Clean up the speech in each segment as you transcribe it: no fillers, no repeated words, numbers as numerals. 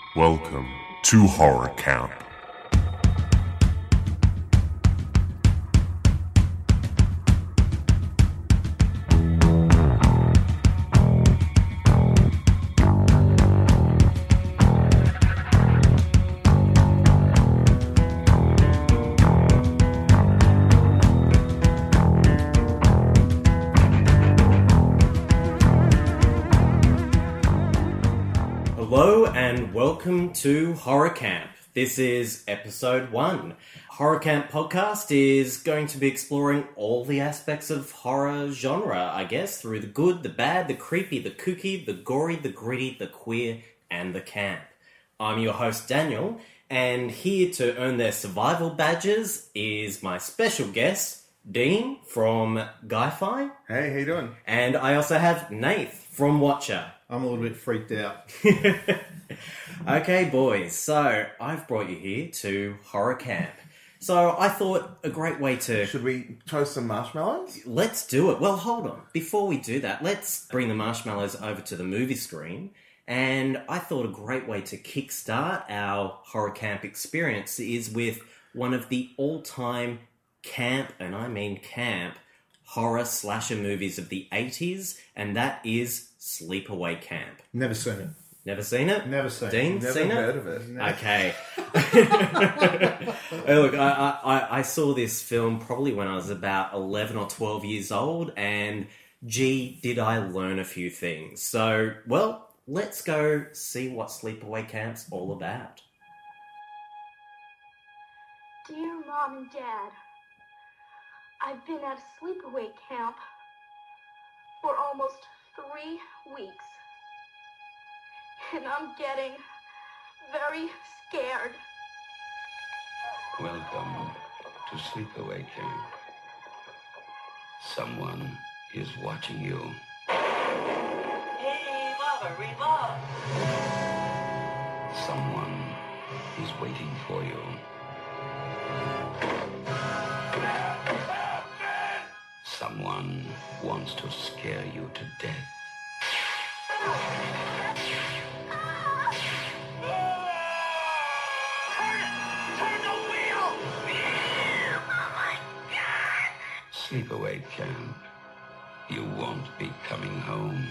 Welcome to Horror Camp. Hello and welcome to Horror Camp. This is episode 1. Horror Camp podcast is going to be exploring all the aspects of horror genre, I guess, through the good, the bad, the creepy, the kooky, the gory, the gritty, the queer, and the camp. I'm your host Daniel, and here to earn their survival badges is my special guest, Dean from Guy-Fi. Hey, how you doing? And I also have Nath from Watcher. I'm a little bit freaked out. Okay, boys, so I've brought you here to Horror Camp. So I thought a great way to... Should we toast some marshmallows? Let's do it. Well, hold on. Before we do that, let's bring the marshmallows over to the movie screen. And I thought a great way to kickstart our Horror Camp experience is with one of the all-time camp, and I mean camp, horror slasher movies of the 80s, and that is Sleepaway Camp. Never seen it. Never seen it? Never seen it. Dean, Never seen heard it? of it. Okay. Hey, look, I saw this film probably when I was about 11 or 12 years old, and gee, did I learn a few things. So, well, let's go see what Sleepaway Camp's all about. Dear Mom and Dad, I've been at a sleepaway camp for almost 3 weeks. And I'm getting very scared. Welcome to Sleepaway Camp. Someone is watching you. Hey, Mama, reload! Someone is waiting for you. Someone wants to scare you to death. Sleepaway Camp. You won't be coming home.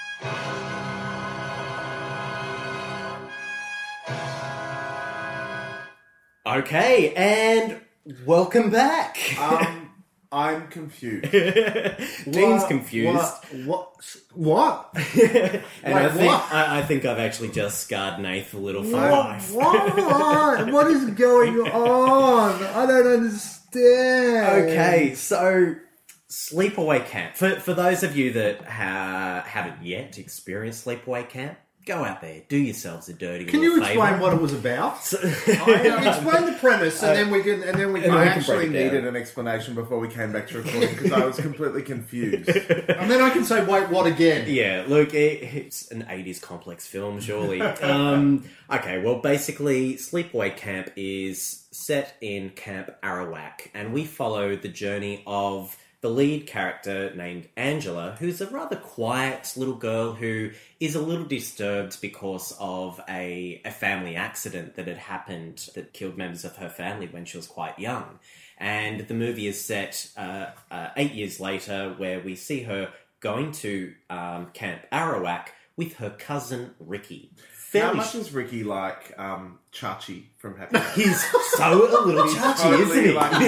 Okay, and welcome back. I'm confused. Dean's confused. What? And I think I've actually just scarred Nath a little for life. What? What is going on? I don't understand. Okay, so Sleepaway Camp. For those of you that haven't yet experienced Sleepaway Camp, go out there, do yourselves a dirty Can little you explain favour. what it was about? Explain the premise, and then we can. and then we I can actually break it down. needed an explanation before we came back to recording because I was completely confused. And then I can say, wait, what again? Yeah, look, it's an 80s complex film, surely. Okay, well, basically, Sleepaway Camp is set in Camp Arawak, and we follow the journey of the lead character named Angela, who's a rather quiet little girl who is a little disturbed because of a family accident that had happened that killed members of her family when she was quite young. And the movie is set 8 years later, where we see her going to Camp Arawak with her cousin Ricky. How much is Ricky like Chachi from Happy Days? He's so a little chachi, Totally isn't he? like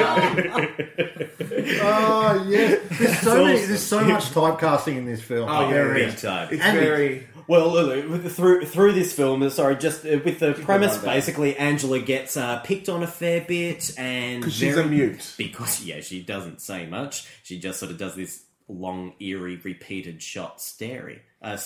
Chachi. Oh, yeah. There's so much typecasting in this film. Oh, There big is. time. It's And very... Well, look, through this film, sorry, just with the premise, on down. basically, Angela gets picked on a fair bit, and Because she's a mute. Because she doesn't say much. She just sort of does this long, eerie, repeated shot stare.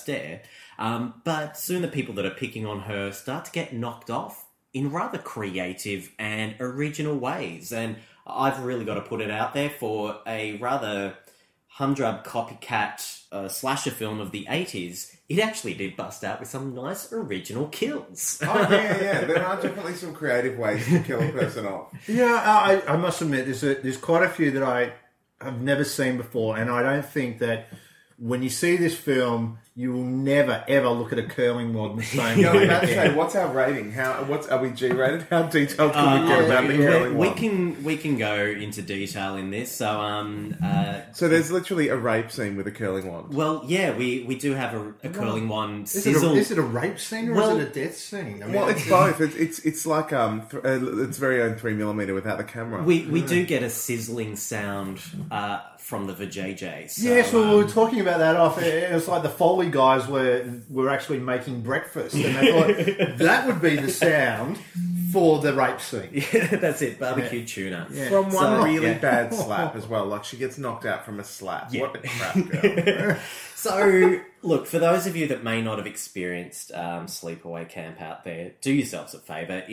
But soon the people that are picking on her start to get knocked off in rather creative and original ways. And I've really got to put it out there for a rather humdrum copycat slasher film of the 80s. It actually did bust out with some nice original kills. Oh, yeah. There are definitely some creative ways to kill a person off. Yeah, I must admit, there's quite a few that I have never seen before, and I don't think that when you see this film, you will never ever look at a curling rod the same Yeah, I was way about to say, again. what's our rating? Are we G-rated? How detailed can we get about the curling one? we can go into detail in this. So So there's literally a rape scene with a curling wand. well, yeah, we do have a curling one Is sizzle. it a rape scene or Well- is it a death scene? I mean, Well, it's both. It's like its very own 3mm without the camera. We do get a sizzling sound from the vajayjay. So, yes, well, we were talking about that off air. It's like the Foley guys were actually making breakfast, and they thought that would be the sound for the rape scene. yeah, that's it, barbecue tuna. From one So, really yeah. bad slap as well. Like she gets knocked out from a slap. What a crap girl. So, look, for those of you that may not have experienced Sleepaway Camp out there, do yourselves a favour.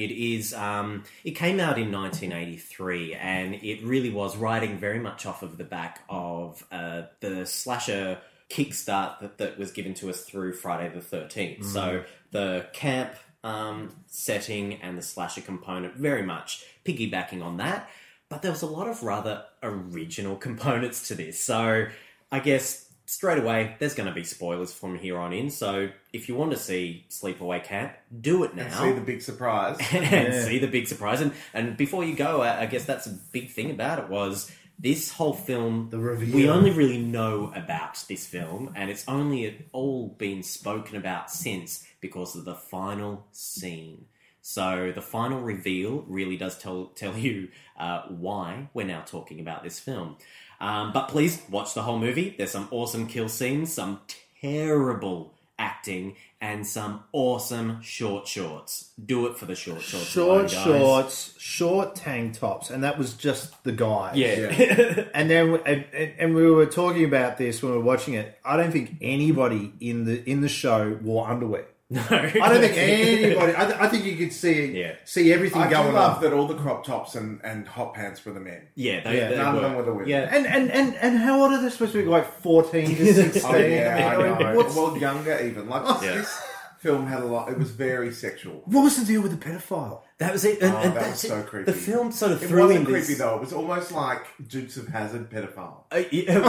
It came out in 1983, and it really was riding very much off of the back of the slasher kickstart that was given to us through Friday the 13th. So, the camp setting and the slasher component very much piggybacking on that, but there was a lot of rather original components to this. So, I guess straight away, there's going to be spoilers from here on in. So if you want to see Sleepaway Camp, do it now. And see the big surprise. and see the big surprise. And before you go, I guess that's a big thing about it was this whole film, The reveal. we only really know about this film, and it's only all been spoken about since because of the final scene. So the final reveal really does tell you why we're now talking about this film. But please watch the whole movie. There's some awesome kill scenes, some terrible acting, and some awesome shorts. Do it for the shorts. alone, guys. Shorts, short tank tops, and that was just the guys. Yeah. And then, and we were talking about this when we were watching it. I don't think anybody in the show wore underwear. No. I don't think anybody. I think you could see everything I do going love on. that all the crop tops and hot pants were the men. Yeah, they None of were. them were the women. Yeah. And how old are they supposed to be? Like 14 to 16? Oh, yeah, I know. What's- Well, younger even. Like, this film had a lot... It was very sexual. What was the deal with the pedophile? That was it. And that was that's so it. creepy. The film sort of It threw wasn't in creepy, this... though. It was almost like Dukes of Hazzard pedophile. Yeah,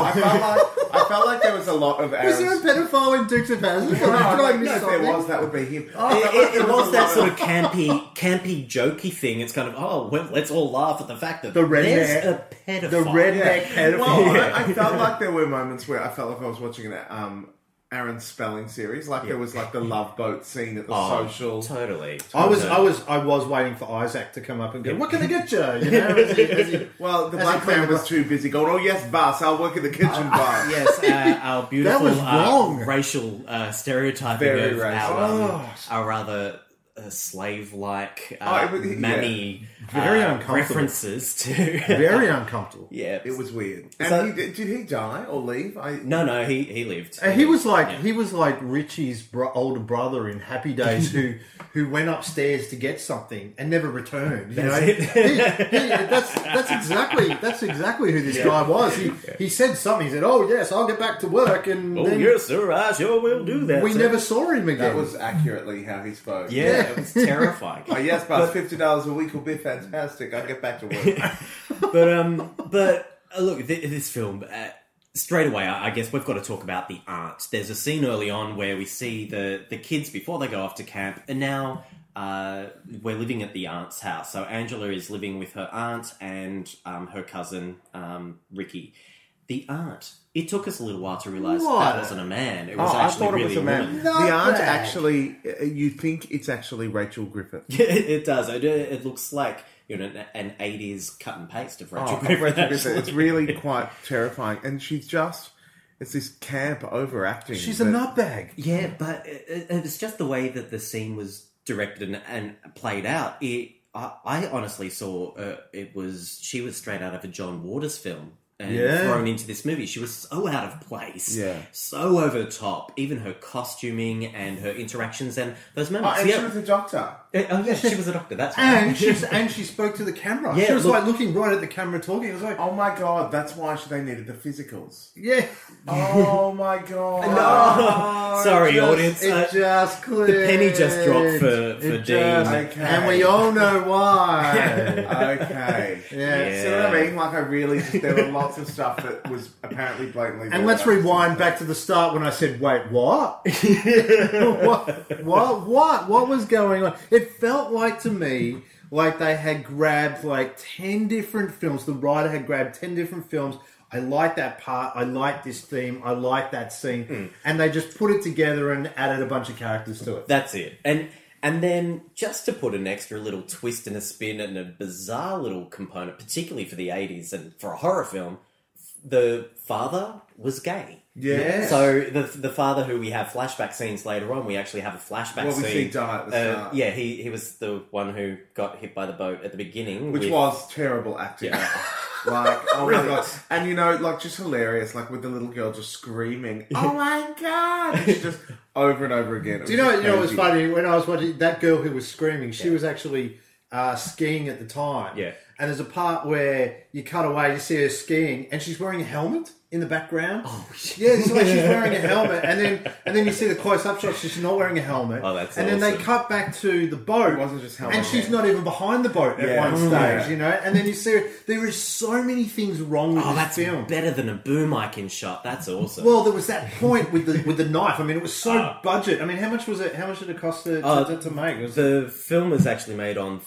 I felt like there was a lot of Was there a Aaron's... pedophile in Dukes of Hazzard? No, I miss if there something? was, that would be him. It was that sort of campy, jokey thing. It's kind of, well, let's all laugh at the fact that The redneck- there's a pedophile. the redneck pedophile. Well, I felt like there were moments where I felt like I was watching an Aaron's spelling series. Like there was like the love boat scene at the social. Totally. I was waiting for Isaac to come up and go, what can I get you? You know, as he- Well, the As black he cleaned man the was too busy going, oh yes, boss, I'll work in the kitchen bar. Yes, our beautiful That was wrong. Racial stereotyping Very of racist. our rather slave-like Yeah. mammy Very uncomfortable. references to... Very uncomfortable. yeah. It was weird. And So- did he die or leave? No, he lived. And he was like Richie's older brother in Happy Days who went upstairs to get something and never returned. You know, that's exactly who this guy was. He said something. He said, "Oh yes, I'll get back to work," and Oh, then yes, sir, I sure will do that. we sir. never saw him again. That was accurately how he spoke. Yeah, it was terrifying. Oh, yes, boss, $50 a week will be fantastic. I'll get back to work. But look, this film, straight away, I guess we've got to talk about the aunt. There's a scene early on where we see the kids before they go off to camp, and now we're living at the aunt's house. So Angela is living with her aunt and her cousin, Ricky. The aunt. It took us a little while to realise What? that wasn't a man. It was I actually thought it really was a man. Not The aunt bad. actually, you think it's actually Rachel Griffith. It does. It looks like an 80s cut and paste of Rachel Griffith. Rachel Griffith. actually. It's really quite terrifying. And she's just, it's this camp overacting. She's a that- nutbag. Yeah, but it's just the way that the scene was directed and played out. I honestly saw she was straight out of a John Waters film and thrown into this movie. She was so out of place, so over the top. Even her costuming and her interactions and those moments. And she was a doctor. She was a doctor. That's right. And she spoke to the camera. Yeah, she was look- like looking right at the camera talking. It was like, Oh my god, that's why they needed the physicals. yeah. Oh my god. Sorry, Just- audience. It just clicked. the penny just dropped for It Dean. Okay. And we all know why. Okay. Yeah. See what I mean? Like, there were lots lots of stuff that was apparently blatantly. And let's rewind back to the start when I said, "Wait, what? What was going on?" It felt like to me like they had grabbed like 10 different films. The writer had grabbed 10 different films. I like that part. I like this theme. I like that scene, and they just put it together and added a bunch of characters to it. That's it. And then just to put an extra little twist and a spin and a bizarre little component, particularly for the 80s and for a horror film, the father was gay. Yeah. So the father who we have flashback scenes later on, we actually have a flashback Well, scene. we see die at the start. Yeah, he was the one who got hit by the boat at the beginning. Which was terrible acting. Yeah. Like, oh my god. And you know, like, just hilarious, like with the little girl just screaming, oh my god! And she just over and over again. Do you know what was funny? When I was watching that girl who was screaming, she was actually skiing at the time. Yeah. And there's a part where you cut away, you see her skiing, and she's wearing a helmet in the background. Oh, shit. Yeah, it's like she's wearing a helmet, and then you see the close-up shot, she's not wearing a helmet. Oh, that's And then they awesome. cut back to the boat, It wasn't just helmet, and she's yeah. not even behind the boat at Yeah. one stage, Yeah. you know? And then you see her, there is so many things wrong with Oh, this that's film. better than a boom icon shot. That's awesome. Well, there was that point with the knife. I mean, it was so budget. I mean, how much was it? How much did it cost to make? It was, the film was actually made on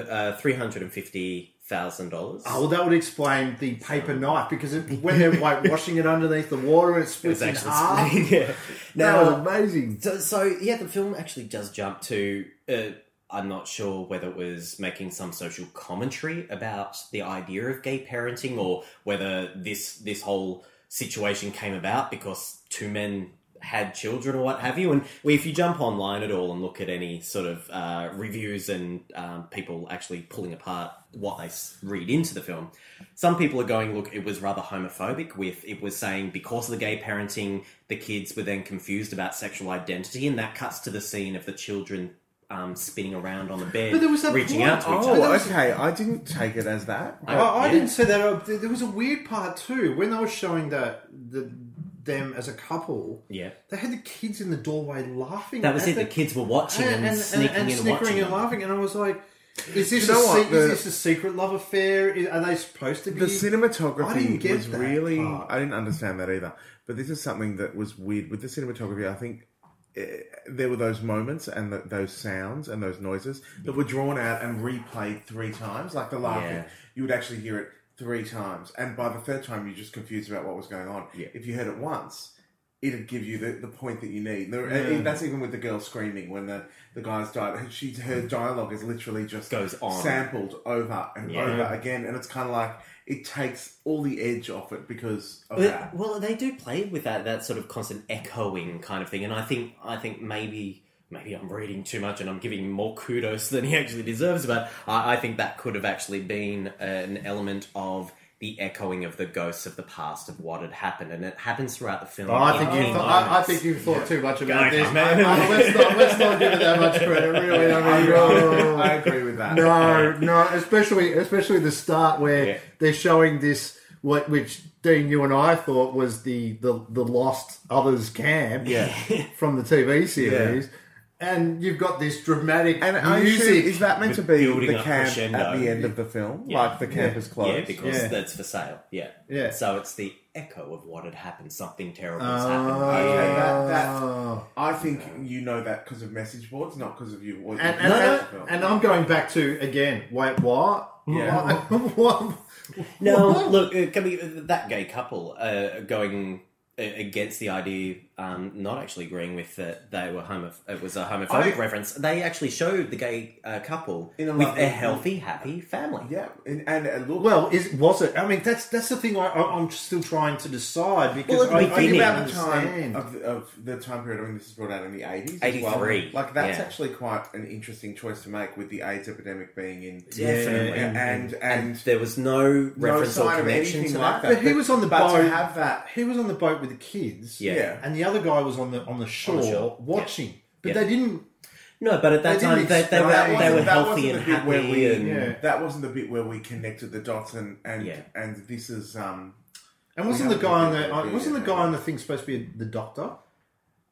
$350,000. oh, well, that would explain the paper knife because when they're like washing it underneath the water, it splits in half. Yeah. That was amazing. So yeah, the film actually does jump to. I'm not sure whether it was making some social commentary about the idea of gay parenting, or whether this whole situation came about because two men had children or what have you. And if you jump online at all and look at any sort of reviews and people actually pulling apart what they read into the film, some people are going, look, it was rather homophobic. It was saying because of the gay parenting, the kids were then confused about sexual identity, and that cuts to the scene of the children spinning around on the bed, But there was that reaching point- out to each Oh, other. okay. I didn't take it as that. I Yeah. didn't say that. There was a weird part too when they were showing them as a couple. Yeah. They had the kids in the doorway laughing. That was at it. The kids were watching and sneaking in and snickering watching. and laughing, and I was like, "Is this You know what? is this a secret love affair? Are they supposed to be?" The I didn't cinematography get was that really... part. I didn't understand that either. But this is something that was weird. With the cinematography, I think there were those moments and those sounds and those noises that were drawn out and replayed 3 times. Like the laughing, Yeah. you would actually hear it 3 times. And by the 3rd time, you're just confused about what was going on. Yeah. If you heard it once, it'd give you the point that you need. That's even with the girl screaming when the guys died. Her dialogue is literally just Goes on. sampled over and Yeah. over again. And it's kind of like it takes all the edge off it because of that. Well, they do play with that sort of constant echoing kind of thing, and I think maybe I'm reading too much and I'm giving him more kudos than he actually deserves, but I think that could have actually been an element of the echoing of the ghosts of the past of what had happened, and it happens throughout the film. I in many think moments. you've thought too much about Okay, this, man. Let's not give it that much credit. Really, I agree with that. No, especially the start where Yeah. they're showing this which Dean, you and I thought was the Lost Others camp from the TV series. And you've got this dramatic And I music. assume, is that meant to be building the up camp crescendo. at the end of the film? Yeah. Like the camp is closed? Yeah, because Yeah. that's for sale. Yeah. Yeah. So it's the echo of what had happened. Something terrible Oh. has happened. Okay, that I think you know that because of message boards, not because of you. And I'm going back to, again, wait, what? Yeah. What? No, look, that gay couple going against the idea, not actually agreeing with that they were it was a homophobic reference. They actually showed the gay couple In a with lovely- a healthy, happy family. Yeah, and look. Well, was it? I mean, that's the thing I'm still trying to decide because Well, at the I beginning- Think don't about the time understand. of the time period when this was brought out in the 80s. 83, As well. Like that's yeah. actually quite an interesting choice to make with the AIDS epidemic being in. Definitely. And There was no reference or sign of connection anything to like that. that. But he was on the but boat. to have that. He was on the boat with the kids. Yeah. And the other guy was on the shore, shore. watching. But Yeah. they didn't. No, but at that They time didn't they explain- were that wasn't healthy the and bit where happy. we- And Yeah. That wasn't the bit where we connected the dots and Yeah. and this is And wasn't We the guy on haven't the been wasn't the there. guy on the thing supposed to be the doctor?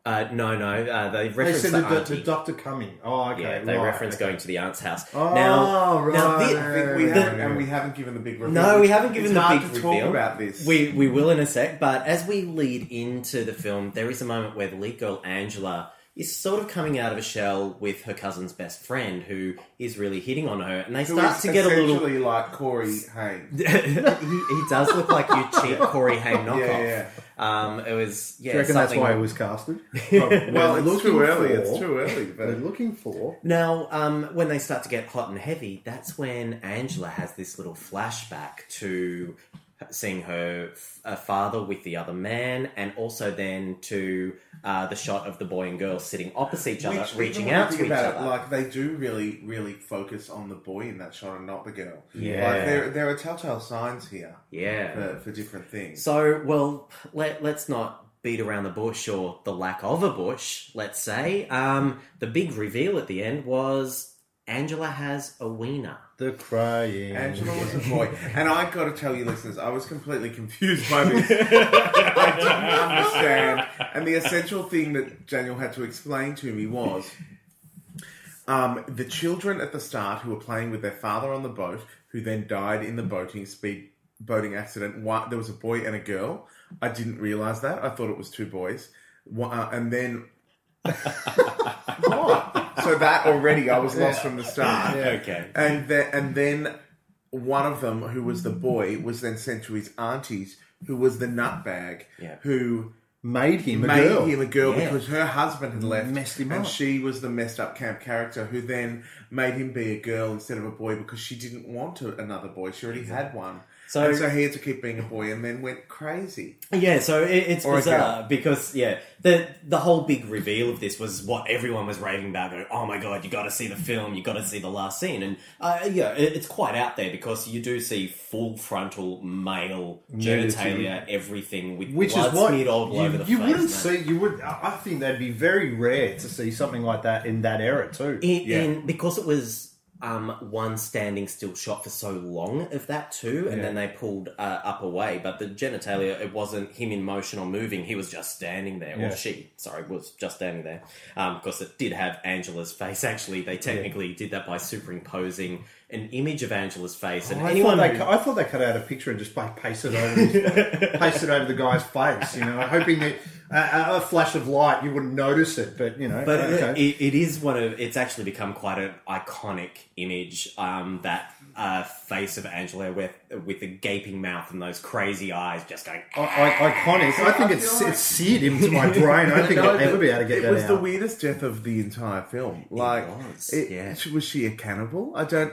No. They They reference said the the auntie. doctor coming. Oh, okay. Yeah, they right, reference okay. going to the aunt's house. Oh, now, right. I think we haven't given the big reveal. No, we haven't given It's the hard big to reveal. talk about this. We will in a sec, but as we lead into the film, there is a moment where the lead girl, Angela, is sort of coming out of a shell with her cousin's best friend, who is really hitting on her, and they Who start is to get a little... essentially like Corey Haim. he does look like your cheap Corey Haim knockoff. Yeah. It was... Yeah, Do you reckon that's something- why it was casted? Well, it's too early. for- It's too early. They're But looking for... Now, when they start to get hot and heavy, that's when Angela has this little flashback to seeing her father with the other man, and also then to the shot of the boy and girl sitting opposite each other, reaching even when out you to think each about other. it, like they do really, really focus on the boy in that shot and not the girl. Yeah. Like there are telltale signs here Yeah. for different things. So, well, let's not beat around the bush, or the lack of a bush, let's say. The big reveal at the end was Angela has a wiener. The crying. Angela was a boy. And I got to tell you, listeners, I was completely confused by this. I didn't understand. And the essential thing that Daniel had to explain to me was the children at the start who were playing with their father on the boat, who then died in the boating accident. There was a boy and a girl. I didn't realise that. I thought it was two boys. And then... What? So that already, I was lost from the start. Okay. And then one of them, who was the boy, was then sent to his auntie's, who was the nutbag, who Made him a made girl. him a girl Yeah. because her husband had left, Messed him and up. she was the messed up camp character who then made him be a girl instead of a boy because she didn't want another boy. She already had one. So- So he had to keep being a boy, and then went crazy. Yeah, so it's Or a bizarre girl. because the whole big reveal of this was what everyone was raving about. Going, oh my god, you got to see the film, you got to see the last scene, and it's quite out there because you do see full frontal male genitalia, everything with Which blood is what smeared all over the you face. wouldn't see. You would. I think that'd be very rare to see something like that in that era too. Because it was one standing still shot for so long of that too, and then they pulled up away. But the genitalia, it wasn't him in motion or moving; he was just standing there. Yeah. Or she, was just standing there. Because it did have Angela's face. Actually, they technically did that by superimposing an image of Angela's face. And I anyone thought they cut out a picture and just pasted over the guy's face. You know, hoping that a flash of light you wouldn't notice it. But you know, But okay. it is it's actually become quite an iconic image, that face of Angela with the gaping mouth and those crazy eyes just going... Iconic. I think it's seared into my brain. I don't think I'll ever be able to get that It was out. the weirdest death of the entire film. Like, was, yeah. was she a cannibal?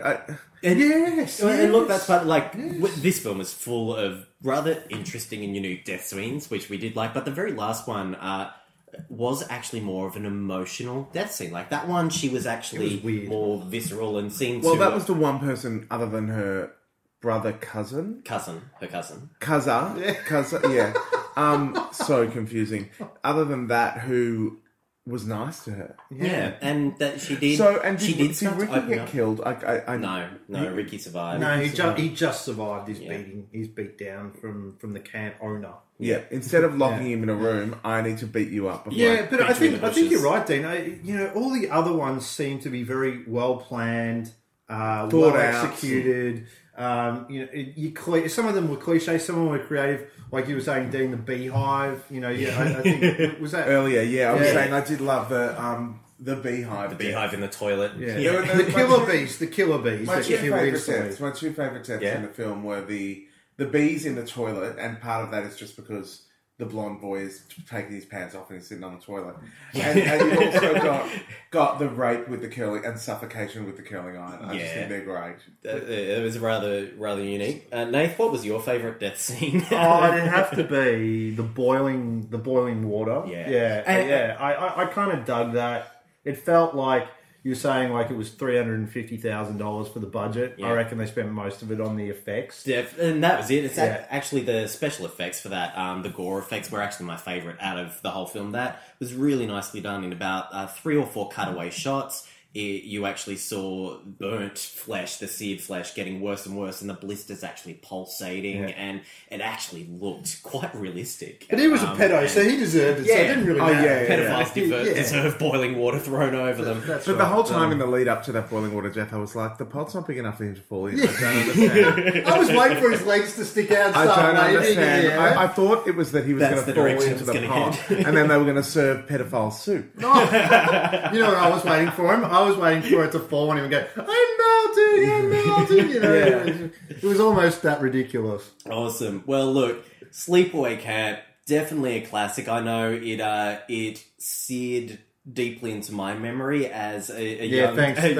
Yes. And look, that's part this film is full of rather interesting and unique death scenes, which we did like, but the very last one was actually more of an emotional death scene. Like that one, she was actually weird. more visceral and seemed Well, to... that was the one person other than her brother cousin. her cousin. Cousin, yeah. So confusing. Other than that, who was nice to her. Yeah, and that she did... So, and she did start to Ricky open get up. killed? No, Ricky survived. No, he just survived his beating. He's beat down from the camp owner. Yeah, instead of locking him in a room, I need to beat you up. Before Yeah, but I beat you in think the I think you're bushes. right, Dean. All the other ones seem to be very well planned, well Thought out. executed. Some of them were cliche, some of them were creative. Like you were saying, Dean, the beehive. I think was that earlier, I was Yeah. saying I did love the beehive. The beehive in the toilet. Yeah. Yeah, The killer bees My that two kill favourite instantly. deaths. My two favourite deaths Yeah. in the film were the bees in the toilet, and part of that is just because the blonde boy is taking his pants off and he's sitting on the toilet. And you also got the rape with the curling and suffocation with the curling iron. I just think they're great. It was rather unique. Nath, what was your favourite death scene? It'd have to be the boiling water. Yeah. I kind of dug that. It felt like you were saying like it was $350,000 for the budget. Yeah. I reckon they spent most of it on the effects. Yeah, and that was it. It's Yeah. actually the special effects for that. The gore effects were actually my favourite out of the whole film. That was really nicely done in about 3 or 4 cutaway shots. you actually saw burnt flesh, the seared flesh, getting worse and worse, and the blisters actually pulsating, and it actually looked quite realistic. But he was a pedo, so he deserved it. So it didn't really matter. Pedophiles deserve boiling water thrown over them. But the whole time in the lead up to that boiling water death, I was like, the pot's not big enough for him to fall in. I don't understand. I was waiting for his legs to stick out and I start don't waving. understand. Yeah. I thought it was that he was That's going to the fall direction into it's the gonna pot, head. and then they were going to serve pedophile soup. You know what I was waiting for him? I was waiting for it to fall on him and go, I'm melting, You know, it was almost that ridiculous. Awesome. Well, look, Sleepaway Camp, definitely a classic. I know it seared deeply into my memory as a young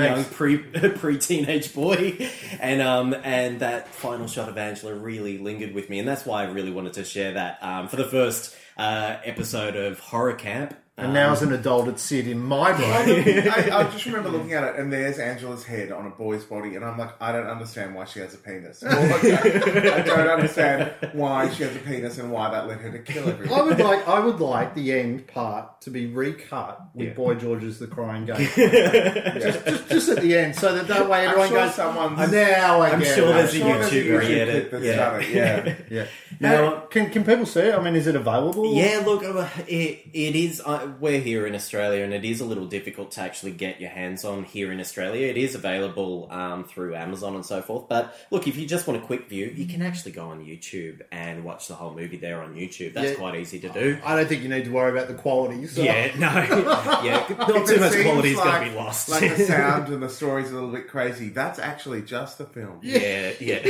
pre-teenage boy, and that final shot of Angela really lingered with me, and that's why I really wanted to share that for the first episode of Horror Camp. And now as an adult, it's seared in my brain. I just remember looking at it, and there's Angela's head on a boy's body, and I'm like, I don't understand why she has a penis. I don't understand why she has a penis and why that led her to kill everyone. I would like the end part to be recut with Boy George's The Crying Game. just at the end, so that way everyone goes, now I I'm get sure it. there's a YouTube re-edit. Yeah. Now, can people see it? I mean, is it available? Yeah, look, it is. We're here in Australia, and it is a little difficult to actually get your hands on here in Australia. It is available through Amazon and so forth. But look, if you just want a quick view, you can actually go on YouTube and watch the whole movie there on YouTube. That's quite easy to do. I don't think you need to worry about the quality. So. Yeah, no, not too much quality is going to be lost. Like the sound and the story's a little bit crazy. That's actually just the film. Yeah.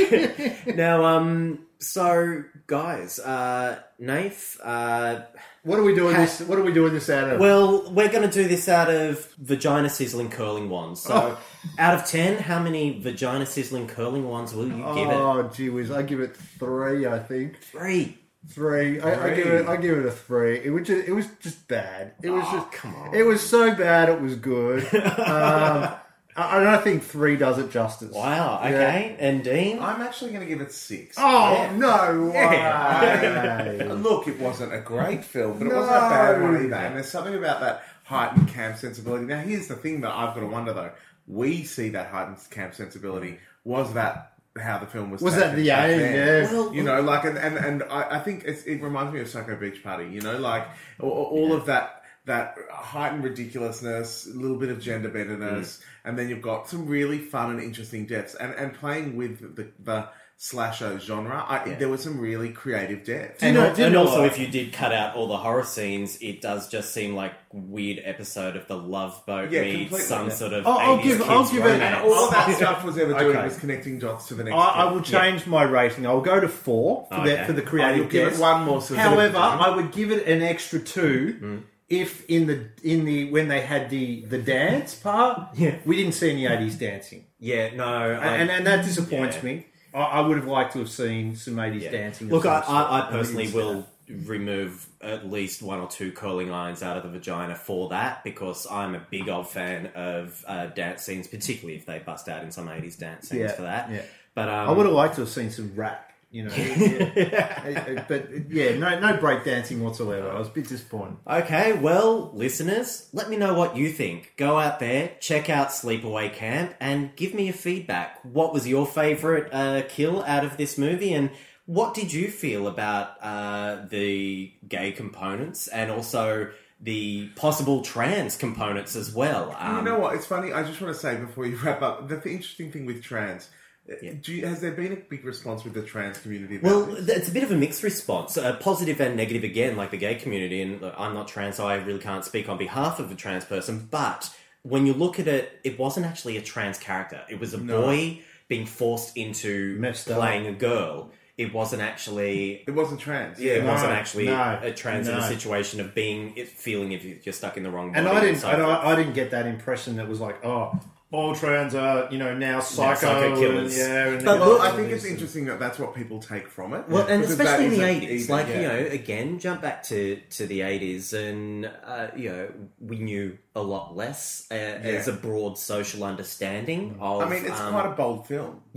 Now, so guys, Nath, what are we doing this? What are we doing this out of? well, we're going to do this out of vagina sizzling curling wands. So, out of 10, how many vagina sizzling curling wands will you give it? Oh, gee whiz, I give it 3. I think 3. 3. I give it a 3. It was just bad. It was just come on. It was so bad. It was good. I don't think 3 does it justice. Wow. Okay, and Dean. I'm actually going to give it 6. Oh no way! Look, it wasn't a great film, but it wasn't a bad one either. And there's something about that heightened camp sensibility. Now, here's the thing that I've got to wonder though: we see that heightened camp sensibility. Was that how the film was? Was taken that the back aim? then? Yeah. Well, You know, like, and I think it reminds me of Psycho Beach Party. You know, like all of that heightened ridiculousness, a little bit of gender benderness, and then you've got some really fun and interesting depths. And playing with the slasher genre, there was some really creative depth. And know also, what? if you did cut out all the horror scenes, it does just seem like a weird episode of The Love Boat meets completely. some sort of I'll 80s give kids it- romance. And all of that stuff was ever doing Okay. was connecting dots to the next. I film. will change my rating. I'll go to 4 for Okay. the Oh, creative you'll give it depth. one more. So However, I would give it an extra 2 if in the when they had the dance part, we didn't see any 80s dancing, Yeah, no. and that disappoints me. I would have liked to have seen some 80s dancing. Look, of some sort. I personally didn't see will remove at least 1 or 2 curling irons out of the vagina for that, because I'm a big old fan of dance scenes, particularly if they bust out in some 80s dance scenes for that. Yeah. But I would have liked to have seen some rap. You know, but no break dancing whatsoever. I was a bit disappointed. Okay, well, listeners, let me know what you think. Go out there, check out Sleepaway Camp, and give me your feedback. What was your favourite kill out of this movie, and what did you feel about the gay components, and also the possible trans components as well? You know what? It's funny. I just want to say before you wrap up, the interesting thing with trans. Has there been a big response with the trans community about Well, this? it's a bit of a mixed response, positive and negative again, like the gay community. And I'm not trans, so I really can't speak on behalf of a trans person. But when you look at it, it wasn't actually a trans character. It was a boy being forced into playing a girl. It wasn't actually. It wasn't trans. Yeah, it wasn't actually no, a trans in no. a situation of feeling if you're stuck in the wrong body. And I didn't. so I didn't get that impression that was like, oh, all trans are now psycho killers. and But Well, look, I think it's interesting that that's what people take from it. Well, and Because especially in that the isn't 80s. even- Like, yeah. you know, again, jump back to the 80s and, we knew a lot less as a broad social understanding of... I mean, it's quite a bold film. Yeah.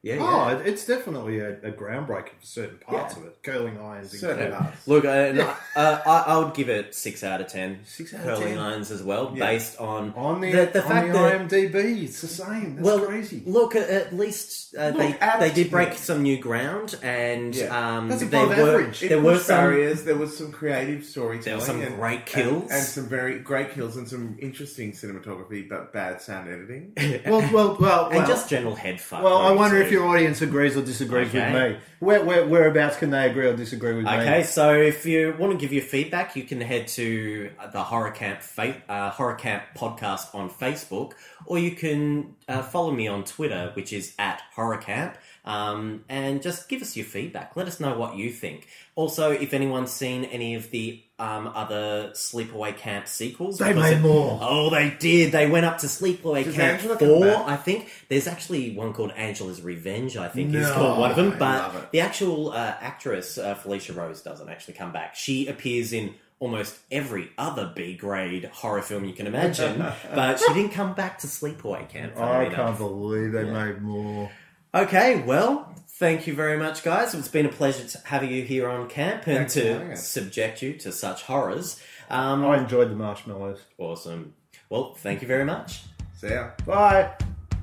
Yeah, Oh, yeah. it's definitely a groundbreaker for certain parts of it. Curling irons. Certainly included. does. Look, I would give it 6 out of 10. 6 out of Curling 10. irons as well, Yeah. based on On the fact that IMDb, it's the same. That's crazy. Look, at least they abs- did break yeah. some new ground, and Yeah. That's there above were average. there It were pushed some barriers. There was some creative storytelling. There were some and- great kills. and some very great kills and some interesting cinematography, but bad sound editing. Well, and just general head fuck. Well, I really, wonder too. if your audience agrees or disagrees Okay. with me. Whereabouts can they agree or disagree with me? Okay, so if you want to give your feedback, you can head to the Horror Camp podcast on Facebook, or you can follow me on Twitter, which is @HorrorCamp, and just give us your feedback. Let us know what you think. Also, if anyone's seen any of the other Sleepaway Camp sequels, They because made more. Oh, they did. They went up to Sleepaway Does Camp Angela come 4, back? I think. There's actually one called Angela's Revenge, I think is No, called one of them. I But love it. the actual actress, Felicia Rose, doesn't actually come back. She appears in almost every other B-grade horror film you can imagine, but she didn't come back to Sleepaway Camp. I funnily can't enough. believe they made more. Okay, well, thank you very much, guys. It's been a pleasure having you here on camp and Thanks for having to us. subject you to such horrors. I enjoyed the marshmallows. Awesome. Well, thank you very much. So yeah. Bye.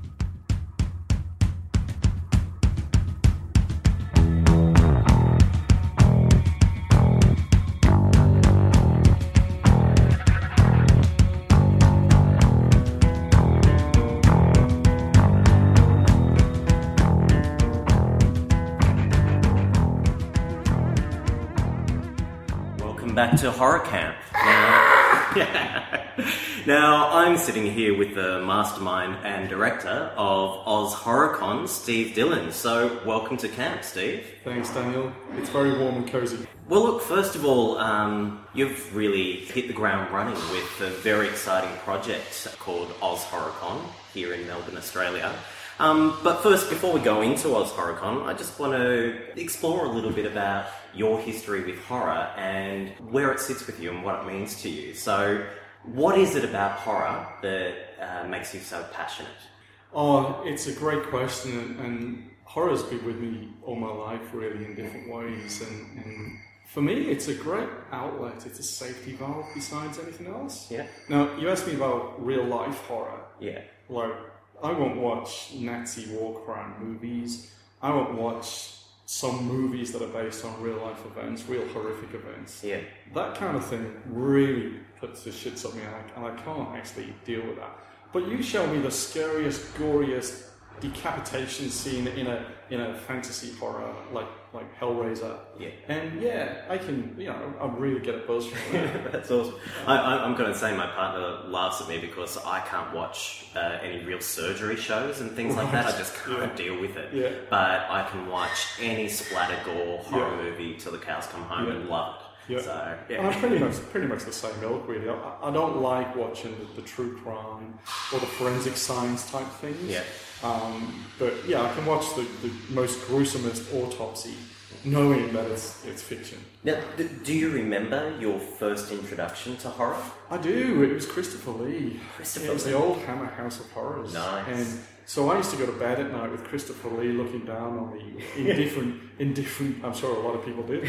Welcome back to Horror Camp. Now, I'm sitting here with the mastermind and director of Oz HorrorCon, Steve Dillon. So, welcome to camp, Steve. Thanks, Daniel. It's very warm and cozy. Well, look, first of all, you've really hit the ground running with a very exciting project called Oz HorrorCon here in Melbourne, Australia. But first, before we go into Oz HorrorCon, I just want to explore a little bit about your history with horror and where it sits with you and what it means to you. So, what is it about horror that makes you so passionate? Oh, it's a great question, and horror's been with me all my life, really, in different ways. And for me, it's a great outlet. It's a safety valve besides anything else. Yeah. Now, you asked me about real-life horror. Yeah. Like, I won't watch Nazi war crime movies. I won't watch some movies that are based on real-life events, real horrific events. Yeah. That kind of thing really puts the shits up me, and I can't actually deal with that. But you show me the scariest, goriest decapitation scene in a fantasy horror like Hellraiser. Yeah. And yeah, I can, I really get a buzz from that. That's awesome. I'm going to say my partner laughs at me because I can't watch any real surgery shows and things like that. I just can't deal with it. Yeah. But I can watch any splatter gore horror Yeah. movie till the cows come home Yeah. and love it. Yeah. So, And I'm pretty much the same ilk, really. I don't like watching the true crime or the forensic science type things. Yeah. But yeah, I can watch the most gruesomest autopsy, knowing that it's fiction. Now, do you remember your first introduction to horror? I do. It was Christopher Lee. Christopher It was Lee. the old Hammer House of Horrors. Nice. And so I used to go to bed at night with Christopher Lee looking down on me in different. I'm sure a lot of people did.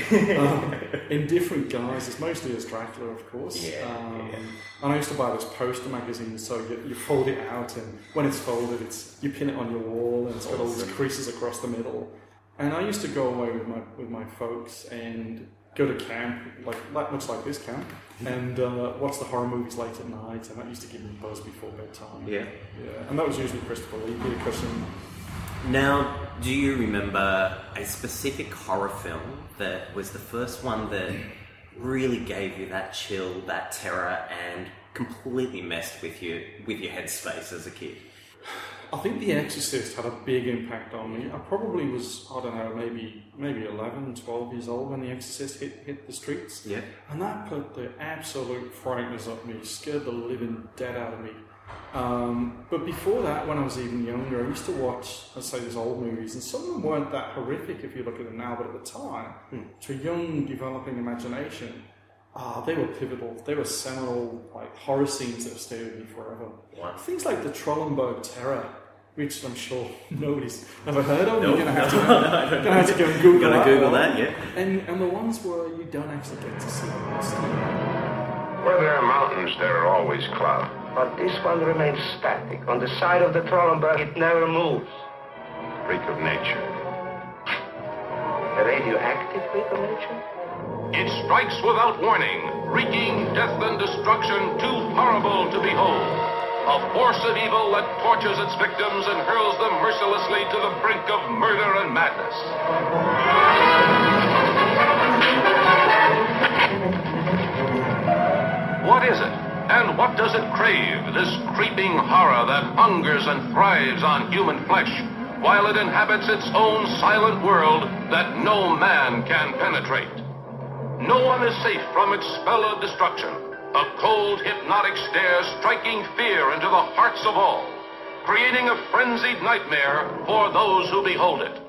In different guises, mostly as Dracula, of course. Yeah. And I used to buy this poster magazine. So you fold it out, and when it's folded, you pin it on your wall, and it's got all these creases across the middle. And I used to go away with my folks and go to camp, much like this camp, and watch the horror movies late at night, and that used to give me a buzz before bedtime. Yeah. Yeah, and that was usually Christopher Lee, Peter Cushing. Now, do you remember a specific horror film that was the first one that really gave you that chill, that terror, and completely messed with your headspace as a kid? I think The Exorcist had a big impact on me. I probably was, I don't know, maybe 11, 12 years old when The Exorcist hit the streets. Yeah. And that put the absolute frighteners up me, scared the living dead out of me. But before that, when I was even younger, I used to watch, let's say, these old movies, and some of them weren't that horrific if you look at them now, but at the time, to a young, developing imagination, they were pivotal. They were seminal, horror scenes that have stayed with me forever. Wow. Things like the Trollenberg Terror. which I'm sure nobody's ever heard of. Nope. You're going to have to go and Google that. Google that, yeah. And the ones where you don't actually get to see them. Where there are mountains, there are always clouds. But this one remains static. On the side of the Trollenberg, it never moves. Freak of nature. A radioactive freak of nature? It strikes without warning, wreaking death and destruction too horrible to behold. A force of evil that tortures its victims and hurls them mercilessly to the brink of murder and madness. What is it? And what does it crave, this creeping horror that hungers and thrives on human flesh, while it inhabits its own silent world that no man can penetrate? No one is safe from its spell of destruction, a cold, hypnotic stare striking fear into the hearts of all, creating a frenzied nightmare for those who behold it.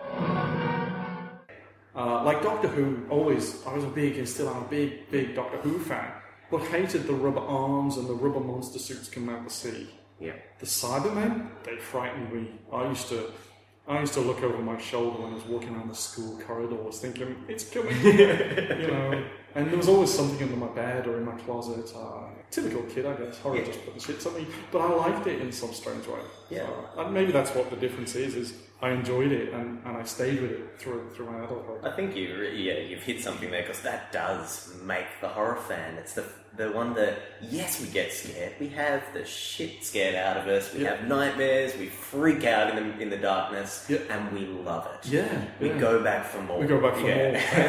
Like Doctor Who, I was a big, and still am a big Doctor Who fan, but hated the rubber arms and the rubber monster suits coming out the sea. Yeah. The Cybermen, they frightened me. I used to look over my shoulder when I was walking around the school corridors thinking, it's coming, you know. And there was always something under my bed or in my closet. Typical kid, I guess. Horror just putting shit on me. But I liked it in some strange way. Yeah. So, and maybe that's what the difference is I enjoyed it and I stayed with it through my adulthood. I think you've hit something there, because that does make the horror fan. It's the one that, yes, we get scared. We have the shit scared out of us. We have nightmares. We freak out in the darkness, and we love it. Yeah. We go back for more. We go back for more.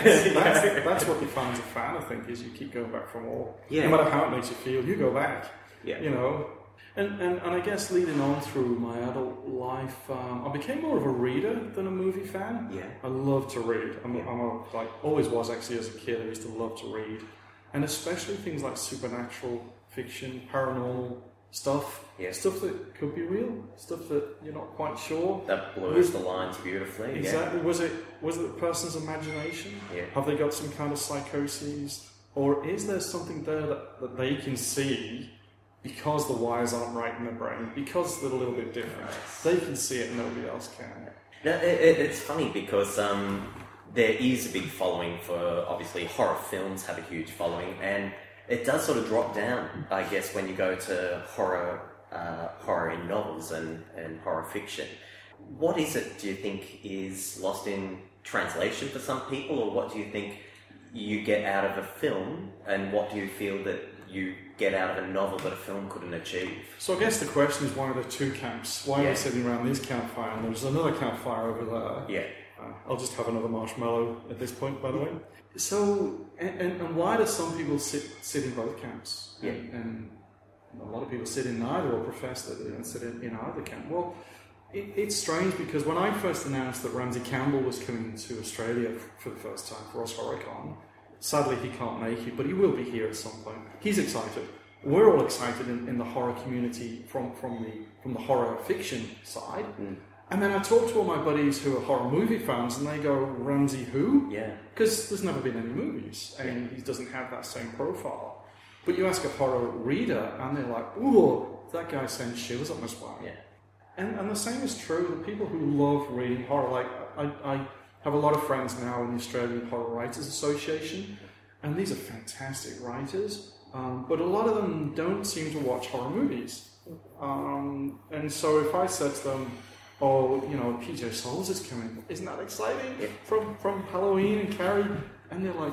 That's what defines a fan, I think, is you keep going back for more. Yeah. No matter how it makes you feel, you go back. Yeah. You know. And I guess leading on through my adult life, I became more of a reader than a movie fan. Yeah. I love to read. I'm always was actually as a kid. I used to love to read, and especially things like supernatural fiction, paranormal stuff, stuff that could be real, stuff that you're not quite sure. That blurs the lines beautifully. Exactly. Yeah. Was it the person's imagination? Yeah. Have they got some kind of psychoses, or is there something there that they can see? Because the wires aren't right in their brain, because they're a little bit different. They can see it and nobody else can. Now, it's funny because there is a big following for, obviously, horror films have a huge following, and it does sort of drop down, I guess, when you go to horror in novels and horror fiction. What is it, do you think, is lost in translation for some people, or what do you think you get out of a film, and what do you feel that you get out of a novel that a film couldn't achieve? So I guess the question is, why are there two camps? Why are we sitting around this campfire and there's another campfire over there? Yeah. I'll just have another marshmallow at this point, by the way. So, and why do some people sit in both camps? Yeah. And a lot of people sit in neither, or profess that they don't sit in either camp. Well, it's strange, because when I first announced that Ramsey Campbell was coming to Australia for the first time for Oz HorrorCon, sadly he can't make it, but he will be here at some point. He's excited. We're all excited in the horror community from the horror fiction side. Mm. And then I talk to all my buddies who are horror movie fans, and they go, Ramsey who? Yeah. Because there's never been any movies, and he doesn't have that same profile. But you ask a horror reader, and they're like, ooh, that guy sends shivers up my spine. Yeah. And the same is true. The people who love reading horror, like I have a lot of friends now in the Australian Horror Writers Association, and these are fantastic writers, but a lot of them don't seem to watch horror movies. And so if I said to them, oh, you know, PJ Souls is coming, isn't that exciting? Yeah. From Halloween and Carrie, and they're like,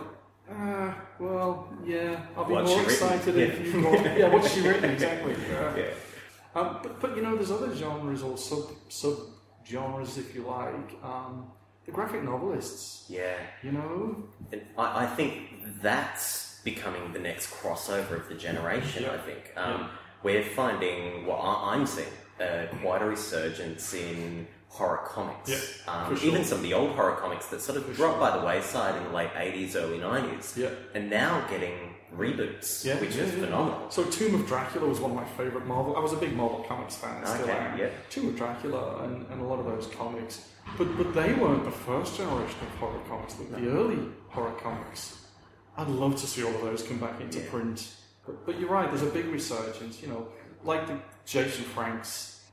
well, yeah, I'll be more excited if you got... Yeah, what's she written, exactly. Yeah. But you know, there's other genres or sub-genres, if you like. The graphic novelists. Yeah. You know? And I think that's becoming the next crossover of the generation, I think. We're finding, I'm seeing, quite a resurgence in horror comics. Yeah, sure. Even some of the old horror comics that sort of dropped by the wayside in the late 80s, early 90s. Yeah. And now getting reboots, which is phenomenal. So Tomb of Dracula was one of my favourite Marvel... I was a big Marvel Comics fan, still am. Yeah. Tomb of Dracula and a lot of those comics. But they weren't the first generation of horror comics, the early horror comics. I'd love to see all of those come back into print. But you're right, there's a big resurgence, you know, like the Jason Franks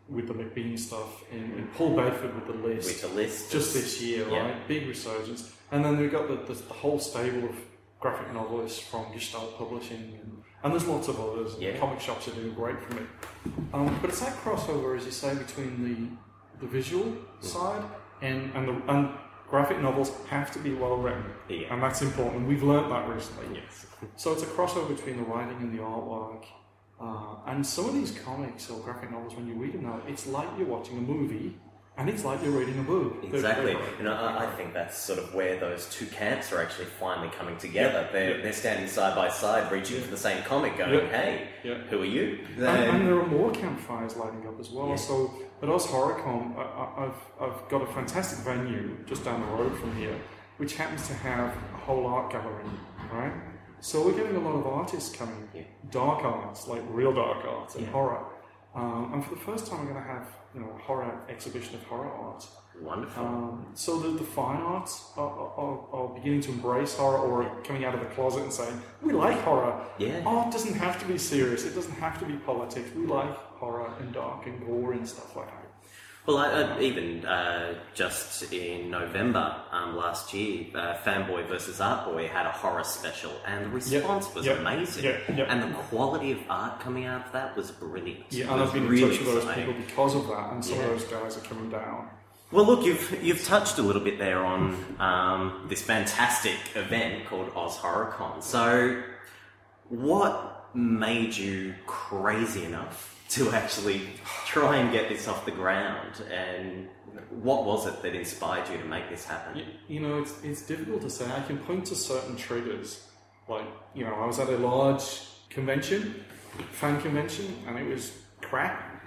with the McBean stuff, in Paul Bedford with The List. With The List. Just this year, right? Big resurgence. And then we've got the whole stable of graphic novelists from Gestalt Publishing, and there's lots of others. Comic shops are doing great from it. But it's that crossover, as you say, between the visual side and graphic novels have to be well written, and that's important. We've learnt that recently. So it's a crossover between the writing and the artwork. And some of these comics or graphic novels, when you read them now, it's like you're watching a movie, and it's like you're reading a book. Exactly. I think that's sort of where those two camps are actually finally coming together. They're standing side by side, reaching for the same comic, going, "Hey, who are you?" And there are more campfires lighting up as well. So at Oz HorrorCon, I've got a fantastic venue just down the road from here, which happens to have a whole art gallery, right? So we're getting a lot of artists coming, dark arts, like real dark arts and horror. And for the first time, we're going to have a horror exhibition of horror art. Wonderful. So the fine arts are beginning to embrace horror, or coming out of the closet and saying, we like horror. Art doesn't have to be serious. It doesn't have to be politics. We like horror and dark and gore and stuff like that. Well, I even just in November last year, Fanboy vs. Artboy had a horror special, and the response was amazing. And the quality of art coming out of that was brilliant. And I've been in touch with those people because of that, and some of those guys are coming down. Well, look, you've touched a little bit there on this fantastic event called Oz HorrorCon. So, what made you crazy enough to actually try and get this off the ground, and what was it that inspired you to make this happen? It's difficult to say. I can point to certain triggers. Like, I was at a large fan convention, and it was crap.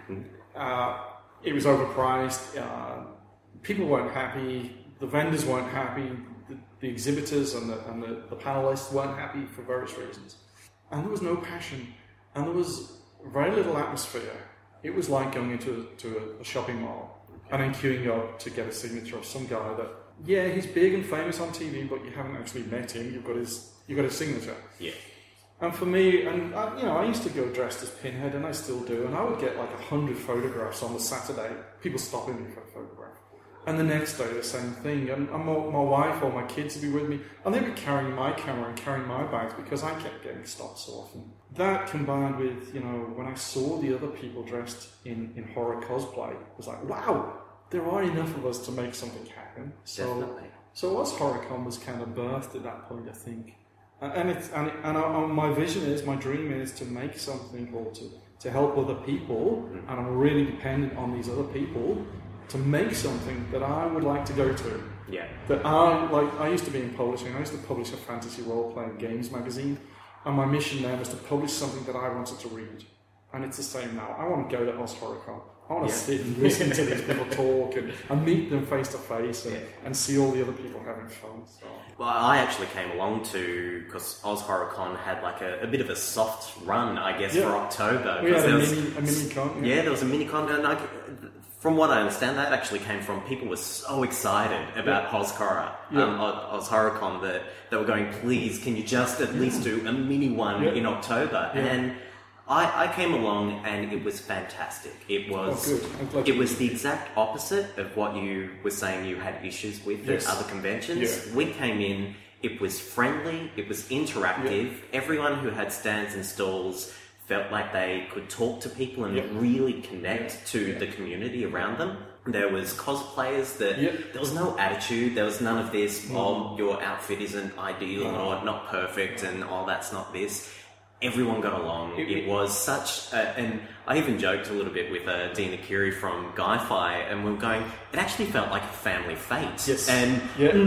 It was overpriced. People weren't happy. The vendors weren't happy. The exhibitors and the panelists weren't happy for various reasons. And there was no passion. And there was very little atmosphere. It was like going into a shopping mall and then queuing up to get a signature of some guy that, he's big and famous on TV, but you haven't actually met him. You've got his signature. And for me, I used to go dressed as Pinhead, and I still do, and I would get like 100 photographs on the Saturday, people stopping me for a photograph. And the next day, the same thing. And my wife or my kids would be with me, and they'd be carrying my camera and carrying my bags because I kept getting stopped so often. That combined with, when I saw the other people dressed in horror cosplay, it was like, wow, there are enough of us to make something happen. So Oz HorrorCon was kind of birthed at that point, I think. And my vision is, my dream is to make something, or to help other people, and I'm really dependent on these other people to make something that I would like to go to. That I used to be in publishing. I used to publish a fantasy role-playing games magazine, and my mission there was to publish something that I wanted to read. And it's the same now. I want to go to Oz HorrorCon. I want to sit and listen to these people talk and meet them face to face and see all the other people having fun. So. Well, I actually came along because Oz HorrorCon had like a bit of a soft run, I guess, for October. We had a mini con. Yeah, there was a mini con. And from what I understand, that actually came from people were so excited about Oz HorrorCon that they were going, please, can you just at least do a mini one in October? And I came along, and it was fantastic. It was the exact opposite of what you were saying you had issues with at other conventions. We came in, it was friendly, it was interactive. Everyone who had stands and stalls felt like they could talk to people and really connect to the community around them. There was cosplayers that there was no attitude. There was none of this, your outfit isn't ideal or not perfect, and that's not this. Everyone got along. It was such and I even joked a little bit with Dina Curie from Guy-Fi, and we were going, it actually felt like a family fete. And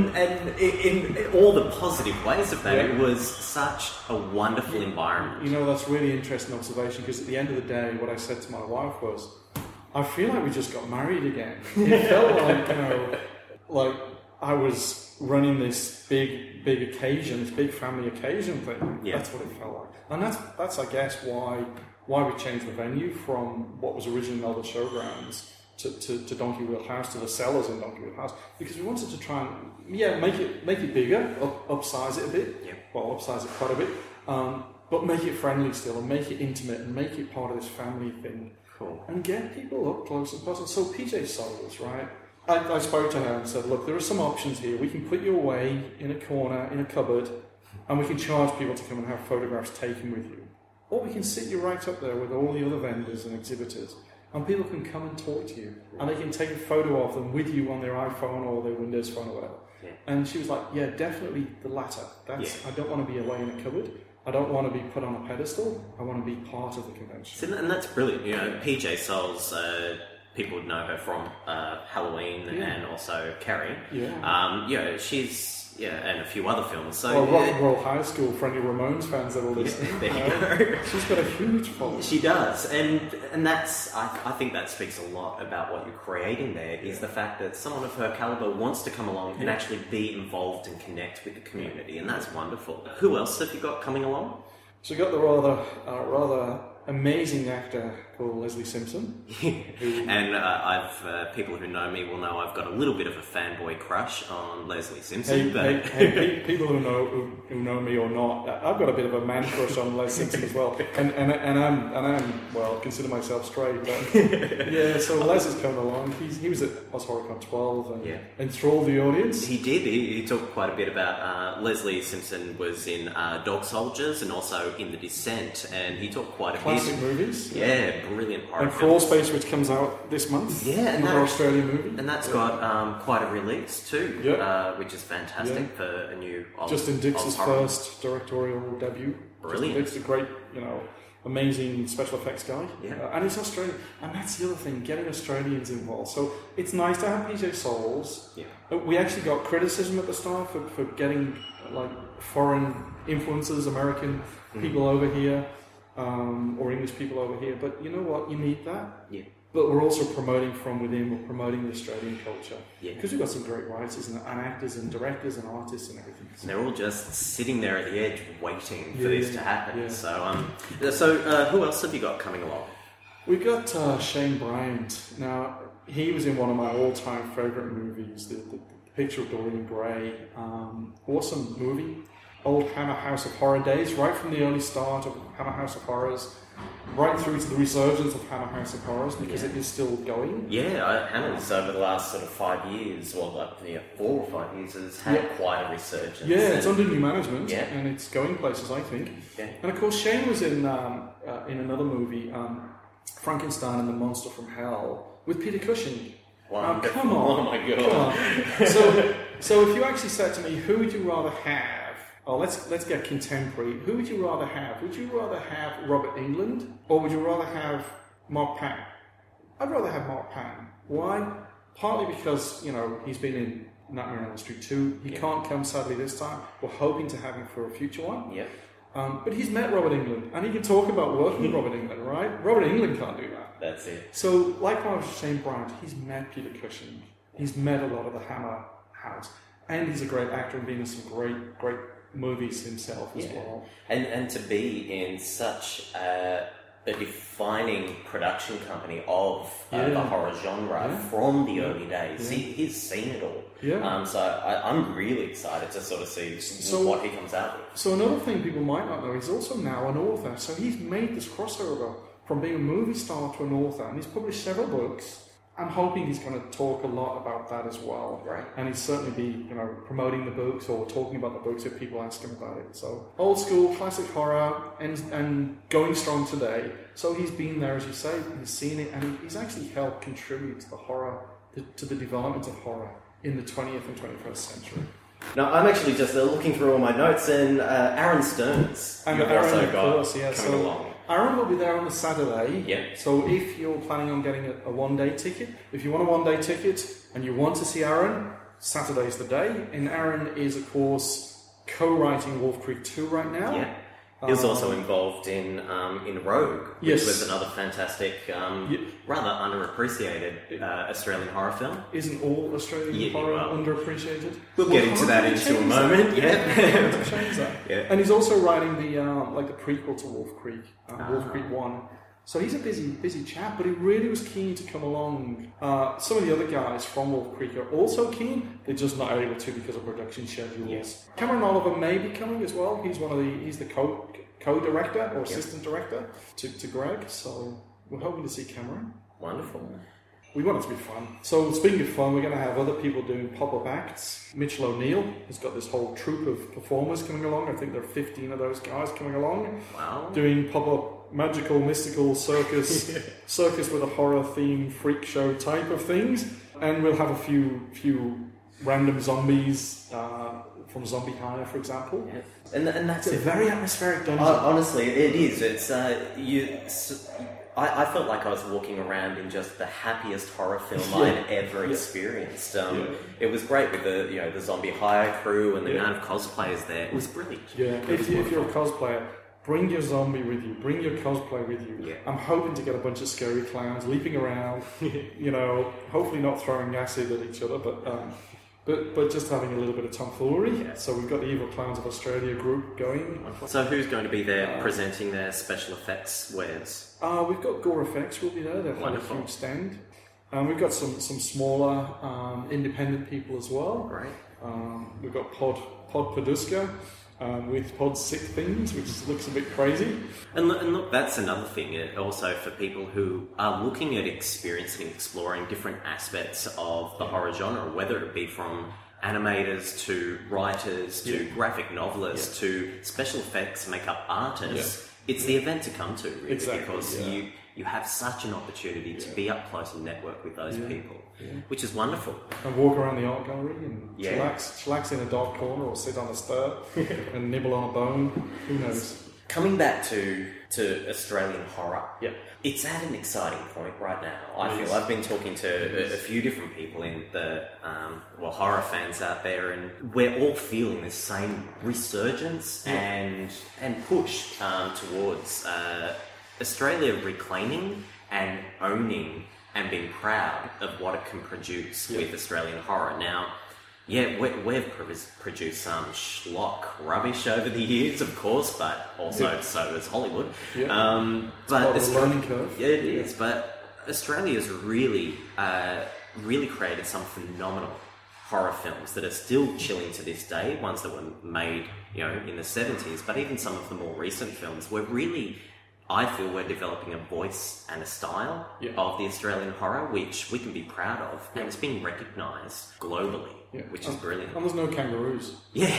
in all the positive ways of that, it was such a wonderful environment. That's really interesting observation, because at the end of the day, what I said to my wife was, I feel like we just got married again. It felt like, like I was running this big occasion, this big family occasion thing. That's what it felt like. And that's I guess why we changed the venue from what was originally Melbourne Showgrounds to Donkey Wheel House, to the cellars in Donkey Wheel House, because we wanted to try and make it bigger, upsize it a bit. Well, upsize it quite a bit. but make it friendly still, and make it intimate, and make it part of this family thing. Cool. And get people up close and personal. So PJ Soles, right? I spoke to her and said, look, there are some options here. We can put you away in a corner, in a cupboard, and we can charge people to come and have photographs taken with you. Or we can sit you right up there with all the other vendors and exhibitors, and people can come and talk to you, and they can take a photo of them with you on their iPhone or their Windows Phone or whatever. Yeah. And she was like, yeah, definitely the latter. I don't want to be away in a cupboard. I don't want to be put on a pedestal. I want to be part of the convention. And that's brilliant. You know, PJ Soles, people would know her from Halloween and also Carrie. Yeah. She's and a few other films. So Rock and Roll High School, for any Ramones fans that are listening. There you go. She's got a huge following. She does, and that's I think that speaks a lot about what you're creating there. Is the fact that someone of her caliber wants to come along and actually be involved and connect with the community, and that's wonderful. Who else have you got coming along? So we got the rather amazing actor called Leslie Simpson. And I've people who know me will know I've got a little bit of a fanboy crush on Leslie Simpson. People who know me or not, I've got a bit of a man crush on Les Simpson as well. And I'm well, consider myself straight. But yeah, so Les has come along. He was at OzHorrorCon 12 and enthralled the audience. He did. He talked quite a bit about Leslie Simpson was in Dog Soldiers and also in The Descent, and he talked quite a bit. Classic movies. Yeah, brilliant horror and Crawl Space, which comes out this month. Yeah, another Australian movie. And that's got quite a release too, which is fantastic for a new Justin Dix's first directorial debut. Brilliant. Justin Dix, a great, amazing special effects guy. And it's Australian. And that's the other thing, getting Australians involved. So it's nice to have PJ Soles. Yeah. We actually got criticism at the start for getting foreign influences, American people over here. Or English people over here, but you know what? You need that. Yeah. But we're also promoting from within. We're promoting the Australian culture. Yeah. Because we've got some great writers and actors and directors and artists and everything. And they're all just sitting there at the edge, waiting for this to happen. Yeah. So who else have you got coming along? We've got Shane Bryant. Now he was in one of my all-time favourite movies, the Picture of Dorian Gray. Awesome movie. Old Hammer House of Horror days, right from the early start of Hammer House of Horrors, right through to the resurgence of Hammer House of Horrors, because it is still going. Yeah, Hammer's over the last sort of 5 years, 4 or 5 years, has had quite a resurgence. Yeah, it's under new management, and it's going places, I think. Yeah. And of course, Shane was in another movie, Frankenstein and the Monster from Hell, with Peter Cushing. Wow, come on! Oh my god! So if you actually said to me, who would you rather have? Oh, let's get contemporary. Who would you rather have? Would you rather have Robert Englund, or would you rather have Mark Pan? I'd rather have Mark Pan. Why? Partly because, he's been in Nightmare on Elm Street 2. He can't come, sadly, this time. We're hoping to have him for a future one. Yeah. But he's met Robert Englund, and he can talk about working with Robert Englund, right? Robert Englund can't do that. That's it. So, likewise with Shane Bryant, he's met Peter Cushing. He's met a lot of the Hammer House. And he's a great actor and been in some great movies himself as well. And to be in such a defining production company of the horror genre from the early days. He's seen it all. Yeah. So I'm really excited to sort of see what he comes out with. So another thing people might not know, he's also now an author. So he's made this crossover from being a movie star to an author, and he's published several books. I'm hoping he's going to talk a lot about that as well. Right. And he'll certainly be, promoting the books or talking about the books if people ask him about it. So, old school, classic horror, and going strong today. So he's been there, as you say, he's seen it, and he's actually helped contribute to the horror, to the development of horror in the 20th and 21st century. Now, I'm actually just looking through all my notes, and Aaron Stearns, and you've Aaron, also of got course, coming along. Aaron will be there on the Saturday. Yeah. So if you're planning on getting a one-day ticket, if you want a one-day ticket and you want to see Aaron, Saturday's the day. And Aaron is, of course, co-writing Wolf Creek 2 right now. Yeah. He was also involved in Rogue, which was another fantastic, rather underappreciated Australian horror film. Isn't all Australian horror underappreciated? We'll get into that into a moment. Change that. Yeah. And he's also writing the prequel to Wolf Creek, Wolf Creek 1. So he's a busy chap, but he really was keen to come along. Some of the other guys from Wolf Creek are also keen. They're just not able to because of production schedules. Cameron Oliver may be coming as well. He's the co-director or assistant director to Greg. So we're hoping to see Cameron. Wonderful. We want it to be fun. So speaking of fun, we're going to have other people doing pop-up acts. Mitchell O'Neill has got this whole troupe of performers coming along. I think there are 15 of those guys coming along. Wow. Doing pop-up magical, mystical circus with a horror theme, freak show type of things. And we'll have a few random zombies from Zombie Hire, for example. Yeah. And that's a very atmospheric dungeon. Honestly, it is. It's I felt like I was walking around in just the happiest horror film I'd ever experienced. It was great with the Zombie Hire crew and the amount of cosplayers there. It was brilliant. Yeah, if you're a cosplayer, bring your zombie with you. Bring your cosplay with you. Yeah. I'm hoping to get a bunch of scary clowns leaping around. Hopefully not throwing acid at each other, but just having a little bit of tomfoolery. Yeah. So we've got the Evil Clowns of Australia group going. So who's going to be there presenting their special effects wares? We've got Gore Effects will be there. They've had a huge stand. We've got some smaller independent people as well. Great. We've got Pod Paduska with Pod Sick Things, which looks a bit crazy. And look, that's another thing. Also for people who are looking at experiencing and exploring different aspects of the horror genre, whether it be from animators to writers to graphic novelists to special effects makeup artists. It's the event to come to, really, because you have such an opportunity to be up close and network with those people, which is wonderful. And walk around the art gallery and chillax in a dark corner or sit on a stir and nibble on a bone. Who knows? Coming back to Australian horror, it's at an exciting point right now. I feel I've been talking to a few different people in the horror fans out there, and we're all feeling this same resurgence and push towards Australia reclaiming and owning and being proud of what it can produce with Australian horror. Now, we've produced some schlock rubbish over the years, of course, but also so has Hollywood. But it's a learning curve. Yeah, it is. But Australia's really created some phenomenal horror films that are still chilling to this day. Ones that were made, in the 70s, but even some of the more recent films were really. I feel we're developing a voice and a style of the Australian horror, which we can be proud of, and it's being recognised globally, which is brilliant. And there's no kangaroos.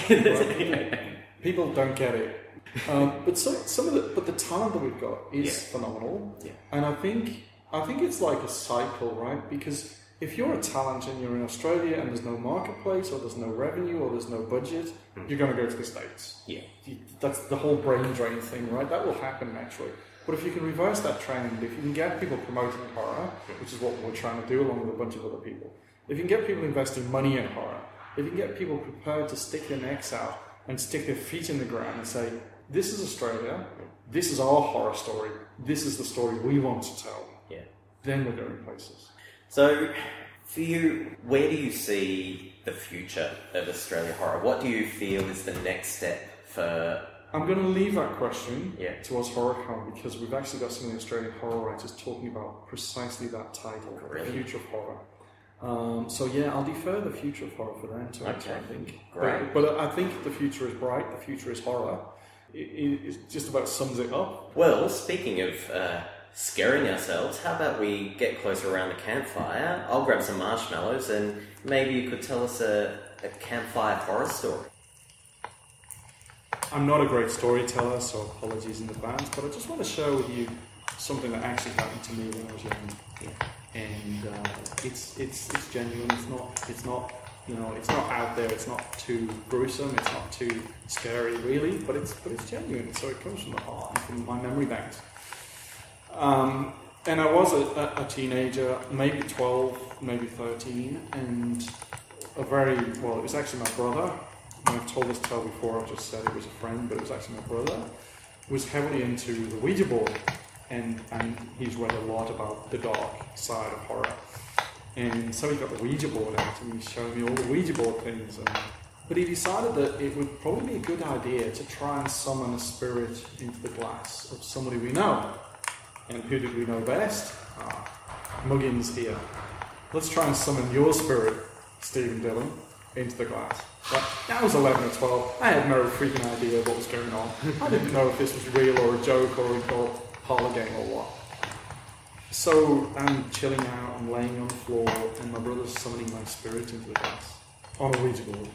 Yeah. People don't get it. But the talent that we've got is phenomenal. Yeah. And I think it's like a cycle, right? Because if you're a talent and you're in Australia and there's no marketplace or there's no revenue or there's no budget, you're going to go to the States. Yeah. That's the whole brain drain thing, right? That will happen naturally. But if you can reverse that trend, if you can get people promoting horror, which is what we're trying to do along with a bunch of other people, if you can get people investing money in horror, if you can get people prepared to stick their necks out and stick their feet in the ground and say, this is Australia, this is our horror story, this is the story we want to tell, then we're going places. So, for you, where do you see the future of Australian horror? What do you feel is the next step for... I'm going to leave that question to us HorrorCon, because we've actually got some of the Australian horror writers talking about precisely that title, The Future of Horror. I'll defer the future of horror for them to answer, I think. Great. But I think the future is bright, the future is horror. It just about sums it up. Well, speaking of... scaring ourselves, how about we get closer around the campfire? I'll grab some marshmallows and maybe you could tell us a campfire horror story. I'm not a great storyteller, so apologies in advance, but I just want to share with you something that actually happened to me when I was young. And it's genuine. It's not out there. It's not too gruesome. It's not too scary, really. But it's genuine. So it comes from the heart and from my memory banks. And I was a teenager, maybe 12, maybe 13, and it was actually my brother. And I've told this tale before, I just said it was a friend, but it was actually my brother, was heavily into the Ouija board, and he's read a lot about the dark side of horror. And so he got the Ouija board out and he showed me all the Ouija board things. But he decided that it would probably be a good idea to try and summon a spirit into the glass of somebody we know. And who did we know best? Muggins here. Let's try and summon your spirit, Stephen Dillon. into the glass. But I was 11 or 12. I had no freaking idea what was going on. I didn't know if this was real or a joke or a parlor game or what. So I'm chilling out, I'm laying on the floor, and my brother's summoning my spirit into the glass on a Ouija board.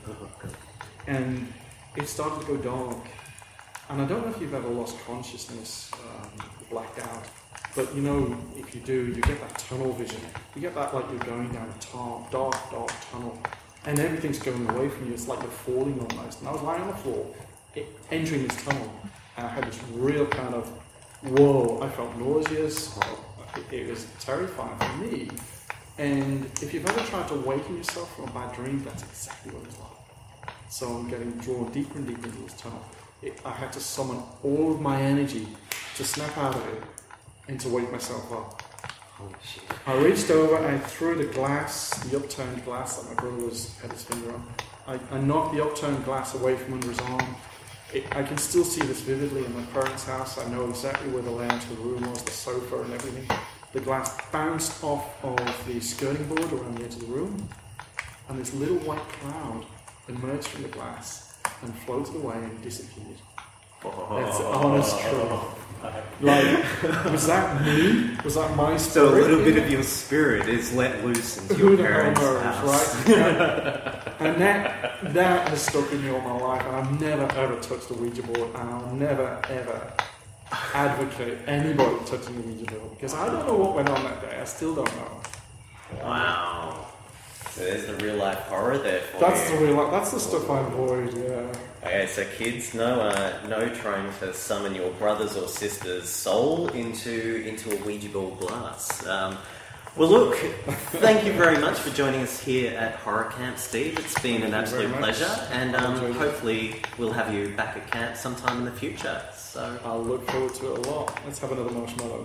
And it started to go dark. And I don't know if you've ever lost consciousness, blacked out. But you know, if you do, you get that tunnel vision. You get that like you're going down a dark tunnel. And everything's going away from you. It's like you're falling almost. And I was lying on the floor, entering this tunnel. And I had this real kind of, whoa, I felt nauseous. It was terrifying for me. And if you've ever tried to awaken yourself from a bad dream, that's exactly what it's like. So I'm getting drawn deeper and deeper into this tunnel. I had to summon all of my energy to snap out of it and to wake myself up. Holy shit. I reached over and threw the glass, the upturned glass that my brother had his finger on. I knocked the upturned glass away from under his arm. I can still see this vividly in my parents' house. I know exactly where the layout of the room was, the sofa and everything. The glass bounced off of the skirting board around the edge of the room, and this little white cloud emerged from the glass and floated away and disappeared. That's honest truth. Like, was that me? Was that my spirit? So a little bit of your spirit is let loose into your parents' house. Right? And that has stuck in me all my life, and I've never ever touched a Ouija board, and I'll never ever advocate anybody touching a Ouija board, because I don't know what went on that day. I still don't know. Wow. So there's the real life horror there for That's you. the real life. That's the stuff I avoid. Yeah. Okay, so kids, no trying to summon your brother's or sister's soul into a Ouija board glass. Well, look, thank you very much for joining us here at Horror Camp, Steve. It's been an absolute pleasure, and hopefully we'll have you back at camp sometime in the future. So I'll look forward to it a lot. Let's have another marshmallow.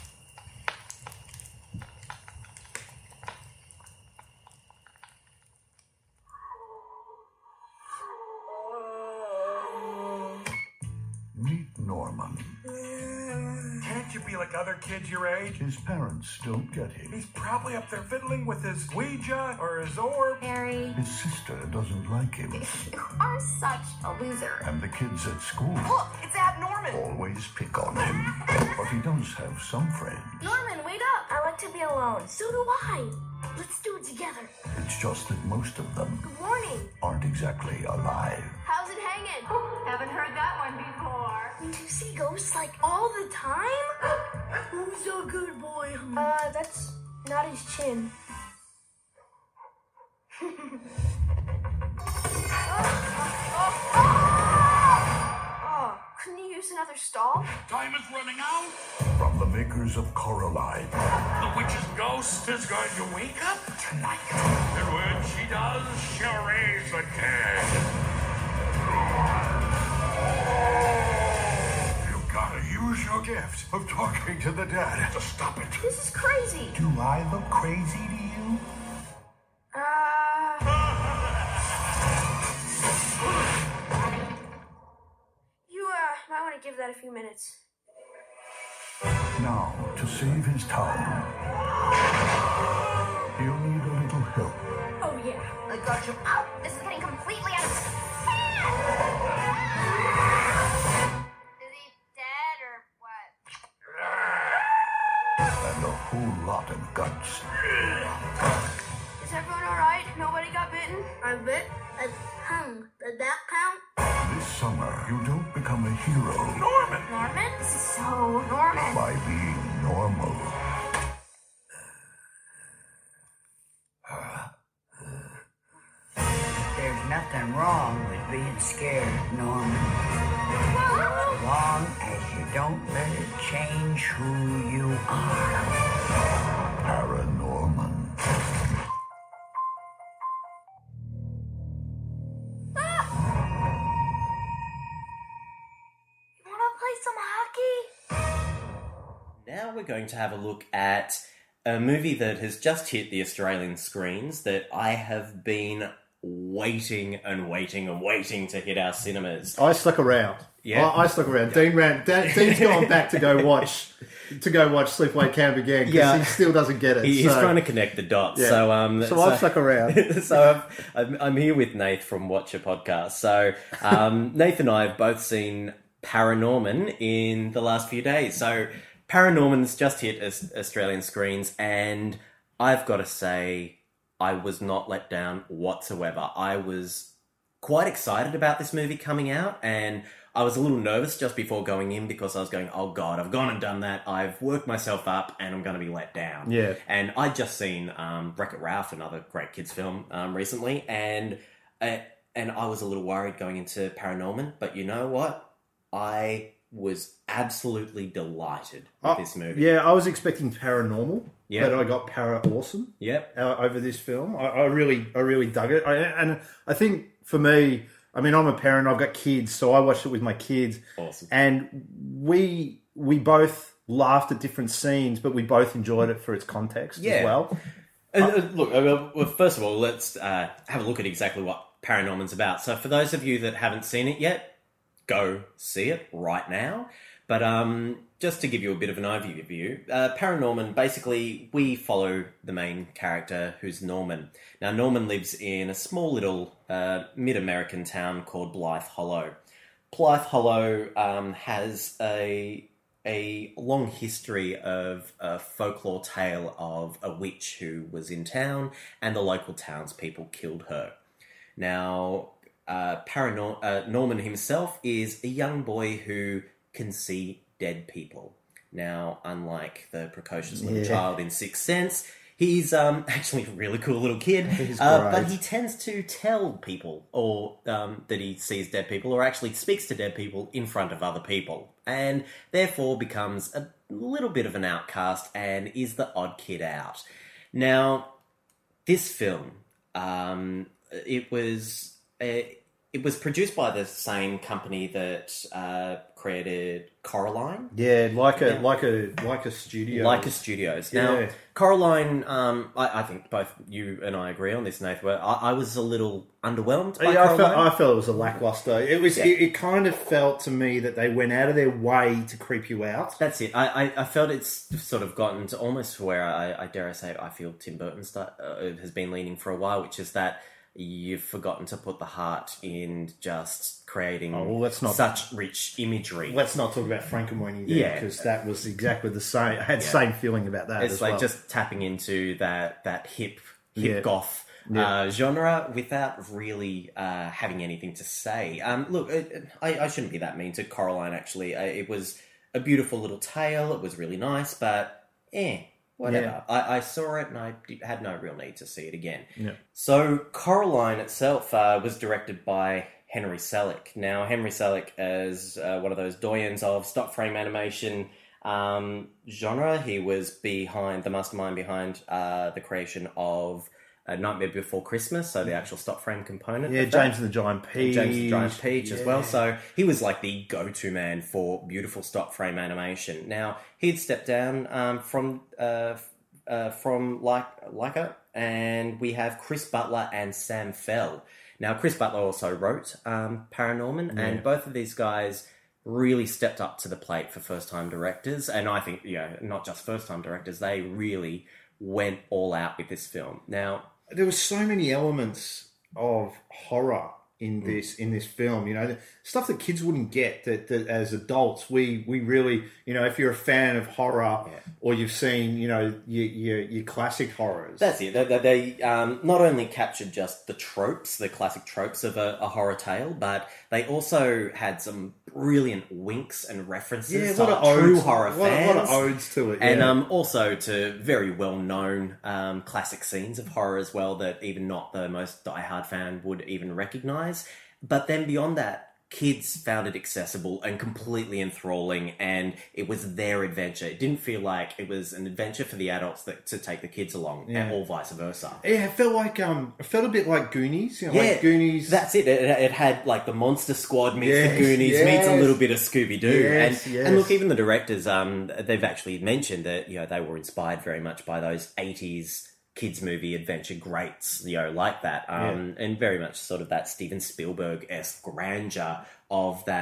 Meet Norman. Can't you be like other kids your age? His parents don't get him. He's probably up there fiddling with his Ouija or his orb. Harry. His sister doesn't like him. You are such a loser. And the kids at school Look, it's Ab Norman. always pick on him. But he does have some friends. Norman, wake up. I like to be alone. So do I. Let's do it together. It's just that most of them Good morning. aren't exactly alive. How's it hanging? Haven't heard that one before. Do you see ghosts like all the time? Who's a good boy? That's not his chin. Oh, couldn't you use another stall? Time is running out. From the makers of Coraline. The witch's ghost is going to wake up tonight. And when she does, she'll raise the dead. You gotta use your gift of talking to the dead to stop it. This is crazy. Do I look crazy to you? You might want to give that a few minutes. Now, to save his time, he'll need a little help. Oh, yeah. I got you. Oh, this is getting completely out of hand. Is he dead or what? And a whole lot of guts. Is everyone alright? Nobody got bitten? I bit. I hung. Did that count? This summer, you don't become a hero Norman! Norman? This is so Norman. by being normal. There's nothing wrong with being scared, Norman. As long as you don't let it change who you are. Paranorman. You want to play some hockey? now we're going to have a look at a movie that has just hit the Australian screens that I have been waiting to hit our cinemas. I stuck around. Yeah. I stuck around. Dean's gone back to go watch Sleepaway Camp again because he still doesn't get it. He's trying to connect the dots. Yeah. So I've stuck around. So I'm here with Nath from Watch a Podcast. So Nath and I have both seen Paranorman in the last few days. So Paranorman's just hit Australian screens, and I've got to say, I was not let down whatsoever. I was quite excited about this movie coming out, and I was a little nervous just before going in because I was going, oh God, I've gone and done that. I've worked myself up and I'm going to be let down. Yeah. And I'd just seen Wreck-It Ralph, another great kids film, recently, and I was a little worried going into Paranorman, but you know what? I was absolutely delighted with this movie. Yeah, I was expecting paranormal, Yep. but I got para awesome. Yep. Over this film, I really dug it, and I think for me, I mean, I'm a parent. I've got kids, so I watched it with my kids. Awesome. And we both laughed at different scenes, but we both enjoyed it for its context as well. Look, well, first of all, let's have a look at exactly what Paranorman's about. So for those of you that haven't seen it yet, go see it right now. But just to give you a bit of an overview, Paranorman, basically, we follow the main character, who's Norman. Now, Norman lives in a small little mid-American town called Blythe Hollow. Blythe Hollow has a long history of a folklore tale of a witch who was in town, and the local townspeople killed her. Now, Norman himself is a young boy who can see dead people. Now, unlike the precocious little child in Sixth Sense, he's actually a really cool little kid. But he tends to tell people or that he sees dead people, or actually speaks to dead people in front of other people, and therefore becomes a little bit of an outcast and is the odd kid out. Now, this film, it was produced by the same company that created Coraline. Yeah, like a studio. Leica Studios. Now, Coraline, I think both you and I agree on this, Nathan. I was a little underwhelmed by Coraline. I felt it was a lackluster. It was. Yeah. It kind of felt to me that they went out of their way to creep you out. That's it. I felt it's sort of gotten to almost where I dare I say I feel Tim Burton has been leaning for a while, which is that you've forgotten to put the heart in just creating such rich imagery. Let's not talk about Frankenweenie there, because that was exactly the same. I had the same feeling about that. It's as like well. just tapping into that hip goth genre without really having anything to say. Look, I shouldn't be that mean to Coraline, actually. It was a beautiful little tale. It was really nice, but whatever. Yeah. I saw it and I had no real need to see it again. Yeah. So Coraline itself was directed by Henry Selick. Now, Henry Selick is one of those doyens of stock frame animation genre. He was the mastermind behind the creation of Nightmare Before Christmas, so the actual stock frame component. Yeah, James and the Giant Peach. James and the Giant Peach as well. So he was like the go-to man for beautiful stock frame animation. Now, he'd stepped down from Leica, and we have Chris Butler and Sam Fell. Now, Chris Butler also wrote Paranorman, and both of these guys really stepped up to the plate for first-time directors. And I think, not just first-time directors, they really went all out with this film. Now, there were so many elements of horror in this film, stuff that kids wouldn't get that as adults we really, if you're a fan of horror or you've seen, your classic horrors. That's it. They not only captured just the classic tropes of a horror tale, but they also had some brilliant winks and references to true horror fans. A lot of odes to it. And also to very well-known classic scenes of horror as well that even not the most diehard fan would even recognise. But then beyond that, kids found it accessible and completely enthralling, and it was their adventure. It didn't feel like it was an adventure for the adults to take the kids along, or vice versa. Yeah, it felt a bit like Goonies. Like Goonies. That's it. It had like the Monster Squad meets the Goonies meets a little bit of Scooby-Doo. And look, even the directors, they've actually mentioned that they were inspired very much by those 80s kids movie adventure greats, like that, and very much sort of that Steven Spielberg-esque grandeur of that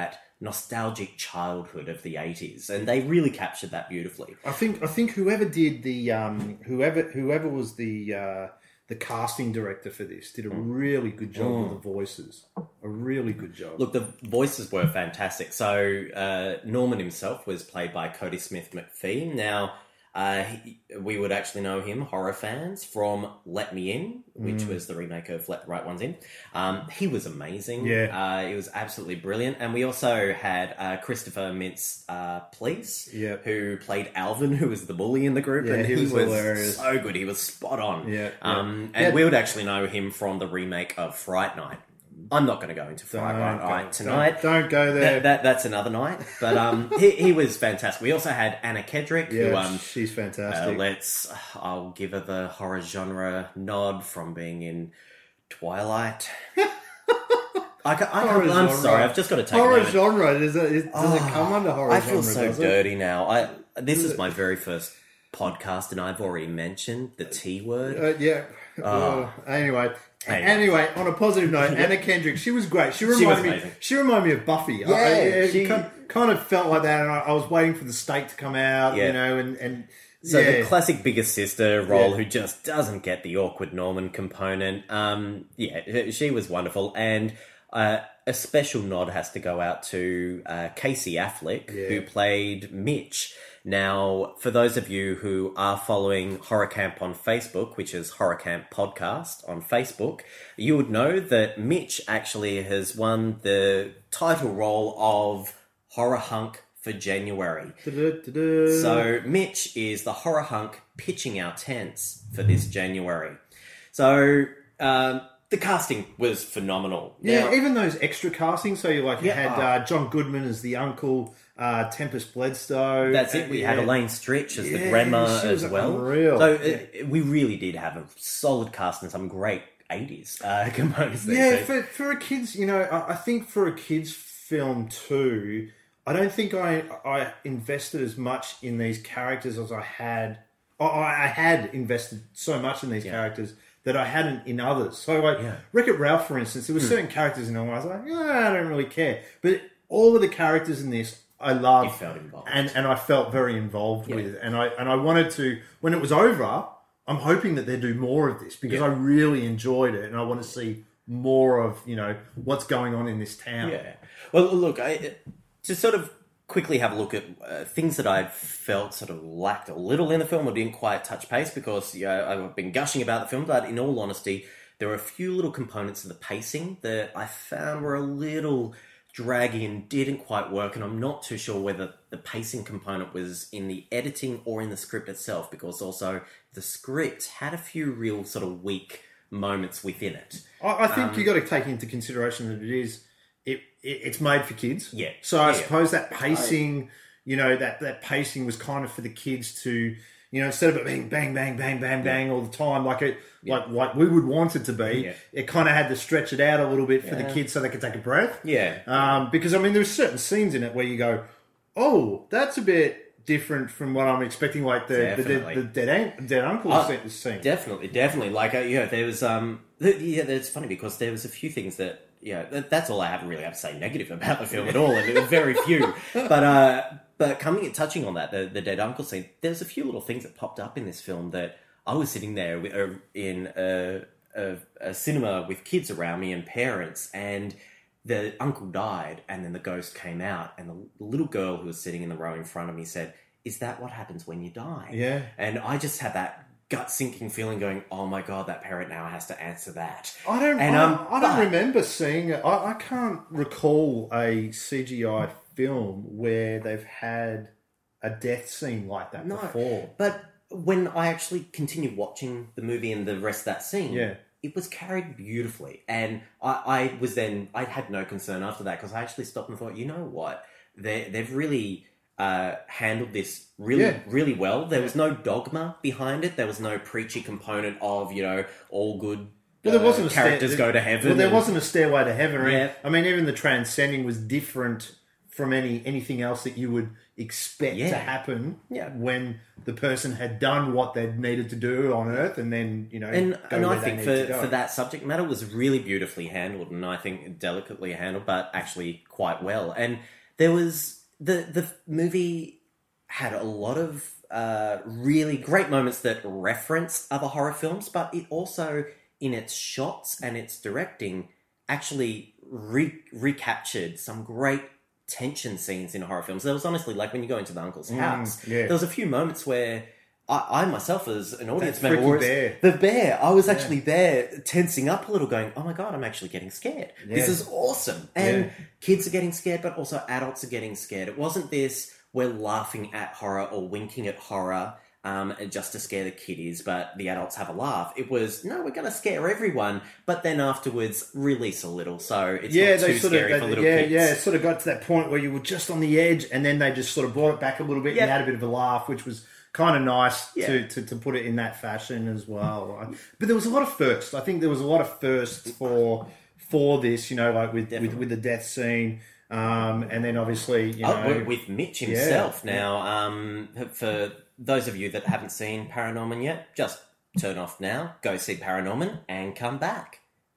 nostalgic childhood of the 80s, and they really captured that beautifully. I think whoever did the whoever was the casting director for this did a really good job with the voices. A really good job. Look, the voices were fantastic. So Norman himself was played by Cody Smith McPhee. Now, we would actually know him, horror fans, from Let Me In, which was the remake of Let the Right Ones In. He was amazing. Yeah. It was absolutely brilliant. And we also had Christopher Mintz-Plasse, who played Alvin, who was the bully in the group. Yeah, and he was hilarious. So good. He was spot on. Yeah. And we would actually know him from the remake of Fright Night. I'm not going to go into Fright Night tonight. Don't go there. That's another night. But he was fantastic. We also had Anna Kendrick, who she's fantastic. I'll give her the horror genre nod from being in Twilight. I'm sorry, I've just got to take horror a moment. genre. Does it come under horror genre? I feel so dirty now. This is my very first podcast, and I've already mentioned the T word. Anyway, on a positive note, Anna Kendrick, she was great. She reminded me of Buffy. Yeah, she kind of felt like that, and I was waiting for the steak to come out, and the classic bigger sister role who just doesn't get the awkward Norman component. She was wonderful, and a special nod has to go out to Casey Affleck, who played Mitch. Now, for those of you who are following Horror Camp on Facebook, which is Horror Camp Podcast on Facebook, you would know that Mitch actually has won the title role of Horror Hunk for January. So Mitch is the Horror Hunk pitching our tents for this January. So the casting was phenomenal. Now, even those extra castings, so you had John Goodman as the uncle, Tempest Bledsoe. That's it. We had Elaine Stritch as the grandma as well. Unreal. So we really did have a solid cast and some great 80s components. For a kids, I think for a kids film too, I don't think I invested as much in these characters as I had. I had invested so much in these characters that I hadn't in others. So Wreck-It Ralph, for instance, there were certain characters in them where I was like, I don't really care. But all of the characters in this, I loved. You felt involved. And I felt very involved with. And I wanted to, when it was over, I'm hoping that they do more of this because I really enjoyed it and I want to see more of, what's going on in this town. Yeah. Well, look, to sort of quickly have a look at things that I felt sort of lacked a little in the film or didn't quite touch pace because I've been gushing about the film, but in all honesty, there were a few little components of the pacing that I found were a little draggy and didn't quite work, and I'm not too sure whether the pacing component was in the editing or in the script itself, because also the script had a few real sort of weak moments within it. I think you got to take into consideration that it's made for kids. Yeah. So I suppose that pacing, that pacing was kind of for the kids to, instead of it being bang, bang, bang, bang, bang all the time, like we would want it to be, it kind of had to stretch it out a little bit for the kids so they could take a breath. Yeah. Because, there's certain scenes in it where you go, oh, that's a bit different from what I'm expecting, like the dead uncle scene. Definitely. Like, there was, it's funny because there was a few things that, that's all I really have to say negative about the film at all, and there were very few. But touching on that, the dead uncle scene, there's a few little things that popped up in this film that I was sitting there in a cinema with kids around me and parents, and the uncle died, and then the ghost came out, and the little girl who was sitting in the row in front of me said, "Is that what happens when you die?" Yeah. And I just had that gut-sinking feeling going, oh my God, that parent now has to answer that. I don't remember seeing it. I can't recall a CGI film where they've had a death scene like that before. But when I actually continued watching the movie and the rest of that scene, it was carried beautifully. And I had no concern after that because I actually stopped and thought, you know what? They've really handled this really well. There was no dogma behind it. There was no preachy component of, all good there wasn't characters go to heaven. Well, there wasn't a stairway to heaven. I mean, even the transcending was different from anything else that you would expect to happen when the person had done what they needed to do on Earth, and then and I think for that subject matter was really beautifully handled, and I think delicately handled, but actually quite well. And there was the movie had a lot of really great moments that reference other horror films, but it also, in its shots and its directing, actually recaptured some great tension scenes in horror films. There was honestly, like when you go into the uncle's house, there was a few moments where I myself, as an audience member, the bear, I was actually there tensing up a little, going, oh my God, I'm actually getting scared. This is awesome. And kids are getting scared, but also adults are getting scared. It wasn't this, we're laughing at horror or winking at horror just to scare the kiddies, but the adults have a laugh. It was, no, we're going to scare everyone, but then afterwards release a little, so it's not too scary for little kids. Yeah, it sort of got to that point where you were just on the edge, and then they just sort of brought it back a little bit and had a bit of a laugh, which was kind of nice to put it in that fashion as well. But there was a lot of firsts. I think there was a lot of firsts for this, like with the death scene. And then obviously, with Mitch himself. Now, for those of you that haven't seen Paranorman yet, just turn off now, go see Paranorman, and come back.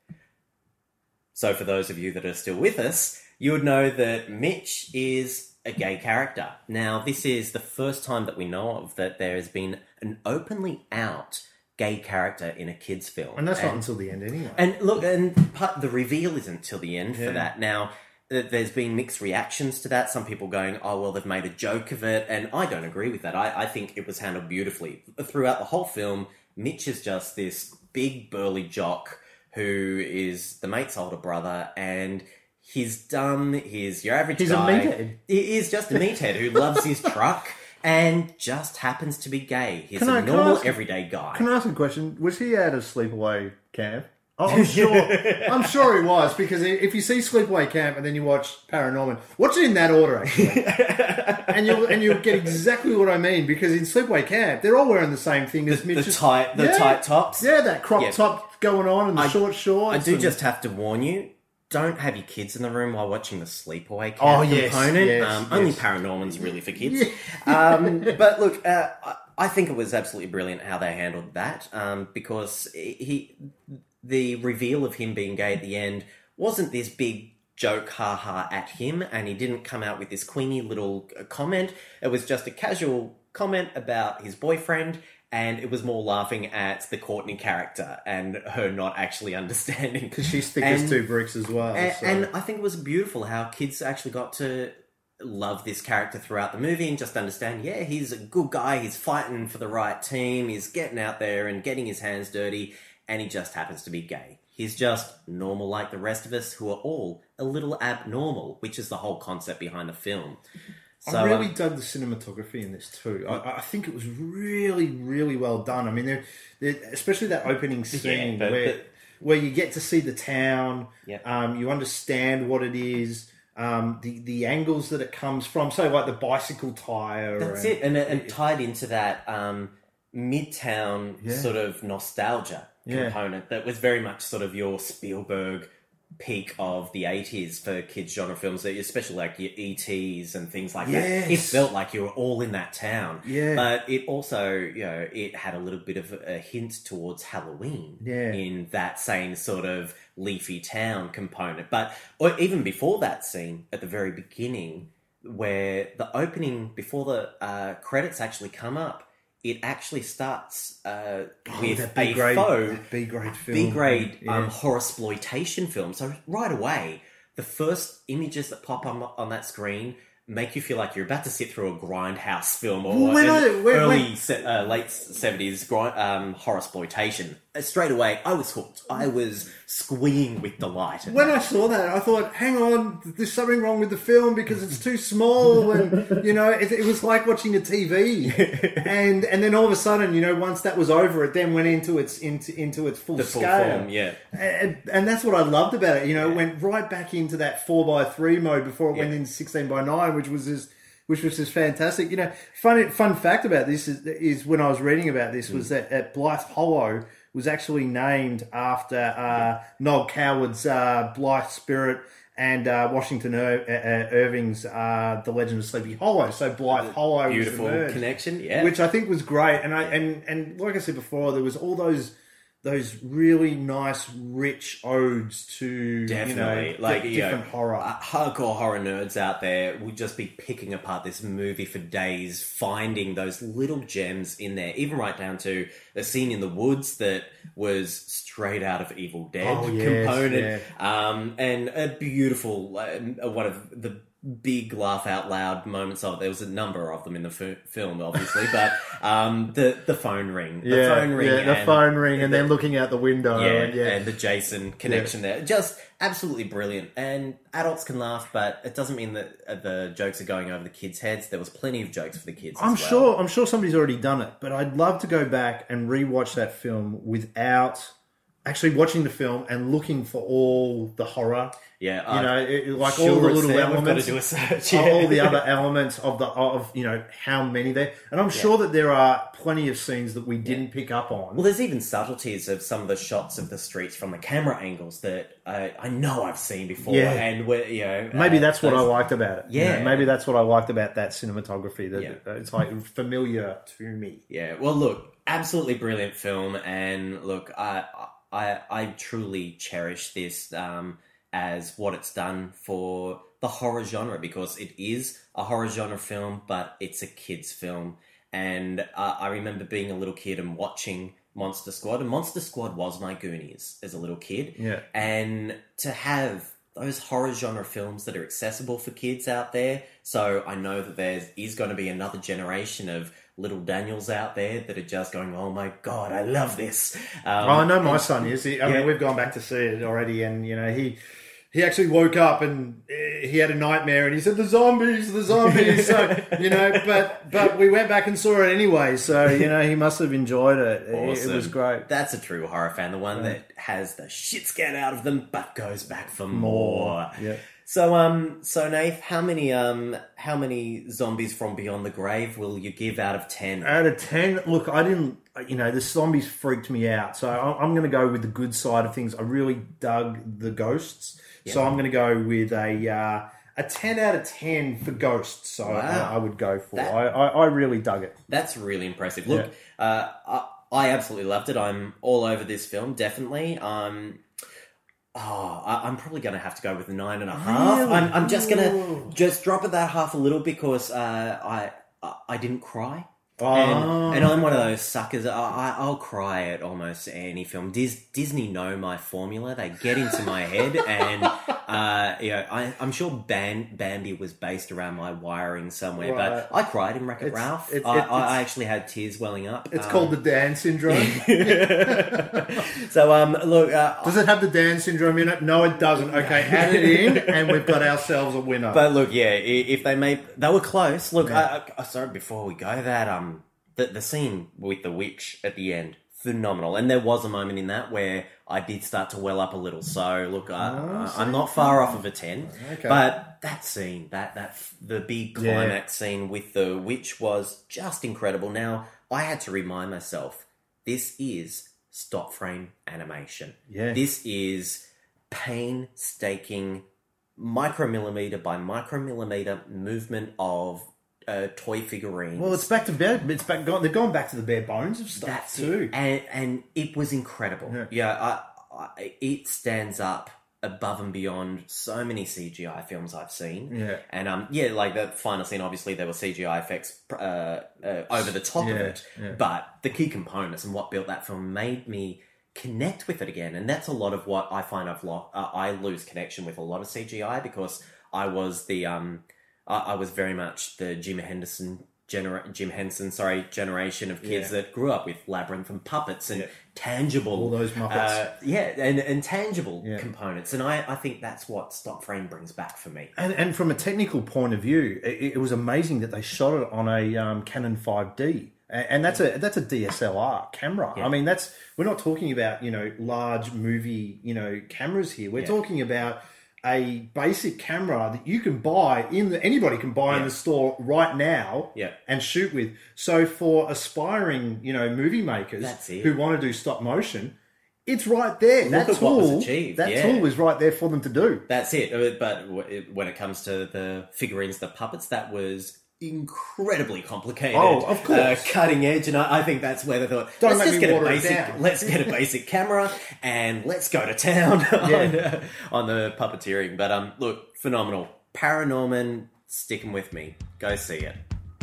So for those of you that are still with us, you would know that Mitch is a gay character. Now, this is the first time that we know of that there has been an openly out gay character in a kid's film. And that's not until the end anyway. And look, the reveal isn't till the end for that. Now, there's been mixed reactions to that. Some people going, oh, well, they've made a joke of it. And I don't agree with that. I think it was handled beautifully. Throughout the whole film, Mitch is just this big, burly jock who is the mate's older brother, and he's dumb. He's your average guy. He's a meathead. He is just a meathead who loves his truck and just happens to be gay. He's a normal, everyday guy. Can I ask a question? Was he at a sleepaway camp? Oh, I'm sure he was, because if you see Sleepaway Camp and then you watch Paranorman, watch it in that order, actually. and you'll get exactly what I mean, because in Sleepaway Camp, they're all wearing the same thing as Mitch. The tight tops. Yeah, that crop top going on and the short shorts. I do just have to warn you, don't have your kids in the room while watching the Sleepaway Camp component. Only Paranorman's really for kids. But look, I think it was absolutely brilliant how they handled that, because the reveal of him being gay at the end wasn't this big joke, ha-ha, at him, and he didn't come out with this queenie little comment. It was just a casual comment about his boyfriend, and it was more laughing at the Courtney character and her not actually understanding. Because she's thick as two bricks as well. And I think it was beautiful how kids actually got to love this character throughout the movie and just understand, he's a good guy, he's fighting for the right team, he's getting out there and getting his hands dirty, and he just happens to be gay. He's just normal like the rest of us, who are all a little abnormal, which is the whole concept behind the film. So, I really dug the cinematography in this too. I think it was really, really well done. I mean, especially that opening scene where you get to see the town, you understand what it is, the angles that it comes from, so like the bicycle tire. That's it, and tied into that Midtown sort of nostalgia component that was very much sort of your Spielberg peak of the 80s for kids genre films, especially like your E.T.s and things like that. It felt like you were all in that town. But it also, it had a little bit of a hint towards Halloween in that same sort of leafy town component. But even before that scene at the very beginning, where the opening, before the credits actually come up, it actually starts with B-grade horror-sploitation film. So right away, the first images that pop up on that screen make you feel like you're about to sit through a Grindhouse film or late 70s horror-sploitation. Straight away, I was hooked. I was squeeing with delight. When I saw that, I thought, hang on, there's something wrong with the film because it's too small, and it was like watching a TV. and then all of a sudden, once that was over, it then went into its full scale. Form, and that's what I loved about it. It went right back into that 4:3 mode before it went into 16:9, which was just fantastic. Fun fact about this is when I was reading about this was that at Blythe Hollow was actually named after Noel Coward's Blythe Spirit and Washington Irving's The Legend of Sleepy Hollow. So Blythe Hollow, beautiful connection, which I think was great. And like I said before, there was all those those really nice, rich odes to Definitely. different horror. Hardcore horror nerds out there would just be picking apart this movie for days, finding those little gems in there, even right down to a scene in the woods that was straight out of Evil Dead component, and a beautiful one of the big laugh out loud moments of it. There was a number of them in the film, obviously, but the phone ring, the phone ring, and then looking out the window, and the Jason connection there, just absolutely brilliant. And adults can laugh, but it doesn't mean that the jokes are going over the kids' heads. There was plenty of jokes for the kids. I'm sure somebody's already done it, but I'd love to go back and rewatch that film without actually watching the film and looking for all the horror. Yeah, all the little elements. Got to do a search. All the other elements of how many there, and I'm sure that there are plenty of scenes that we didn't pick up on. Well, there's even subtleties of some of the shots of the streets from the camera angles that I know I've seen before, and maybe that's what I liked about it. Yeah, maybe that's what I liked about that cinematography. That it's like familiar to me. Yeah. Well, look, absolutely brilliant film, and look, I truly cherish this. As what it's done for the horror genre, because it is a horror genre film, but it's a kid's film. And I remember being a little kid and watching Monster Squad, and Monster Squad was my Goonies as a little kid. Yeah. And to have those horror genre films that are accessible for kids out there, so I know that there is going to be another generation of little Daniels out there that are just going, oh my God, I love this. I know my son is. I mean, we've gone back to see it already, and he actually woke up and he had a nightmare and he said, the zombies. So, but we went back and saw it anyway. So, he must have enjoyed it. Awesome. It was great. That's a true horror fan. The one that has the shit scared out of them, but goes back for more. Yeah. So Nath, how many zombies from Beyond the Grave will you give out of 10? Out of 10? Look, I didn't, the zombies freaked me out. So I'm going to go with the good side of things. I really dug the ghosts. Yeah. So I'm going to go with a 10 out of 10 for ghosts. So I would go for that. I really dug it. That's really impressive. Look, I absolutely loved it. I'm all over this film, definitely. I'm probably going to have to go with 9.5. Really? I'm just going to drop it that half a little because I didn't cry. And I'm one of those suckers. I'll cry at almost any film. Disney know my formula. They get into my head, and I'm sure Bambi was based around my wiring somewhere. But I cried in Wreck-It Ralph. I actually had tears welling up. It's called the Dan syndrome. So look, does it have the Dan syndrome in it? No, it doesn't. Okay, add it in, and we've got ourselves a winner. But look, if they were close. Look, sorry, before we go, that the scene with the witch at the end, phenomenal. And there was a moment in that where I did start to well up a little. So look, I'm not far off of a 10. Okay. But that scene, the big climax scene with the witch was just incredible. Now, I had to remind myself, this is stop frame animation. Yeah. This is painstaking micromillimeter by micromillimeter movement of toy figurines. Well, it's back to bare. They're going back to the bare bones of stuff too, and it was incredible. Yeah, it stands up above and beyond so many CGI films I've seen. Yeah, and like the final scene. Obviously, there were CGI effects over the top of it, but the key components and what built that film made me connect with it again, and that's a lot of what I find I lose connection with a lot of CGI because I was I was very much the Jim Henson generation of kids that grew up with Labyrinth and puppets and tangible, all those Muppets, and tangible components, and I think that's what stop frame brings back for me. And from a technical point of view, it was amazing that they shot it on a Canon 5D. And that's a DSLR camera. Yeah. I mean, we're not talking about large movie cameras here. We're talking about a basic camera that you can buy anybody can buy in the store right now and shoot with. So for aspiring movie makers who want to do stop motion, it's right there. That tool is right there for them to do. That's it. But when it comes to the figurines, the puppets, that was incredibly complicated. Oh, of course. Cutting edge, and I think that's where they thought, Don't let's make just me get a water it basic, down. let's get a basic camera and let's go to town on the puppeteering. But look, phenomenal. Paranorman, sticking with me. Go see it.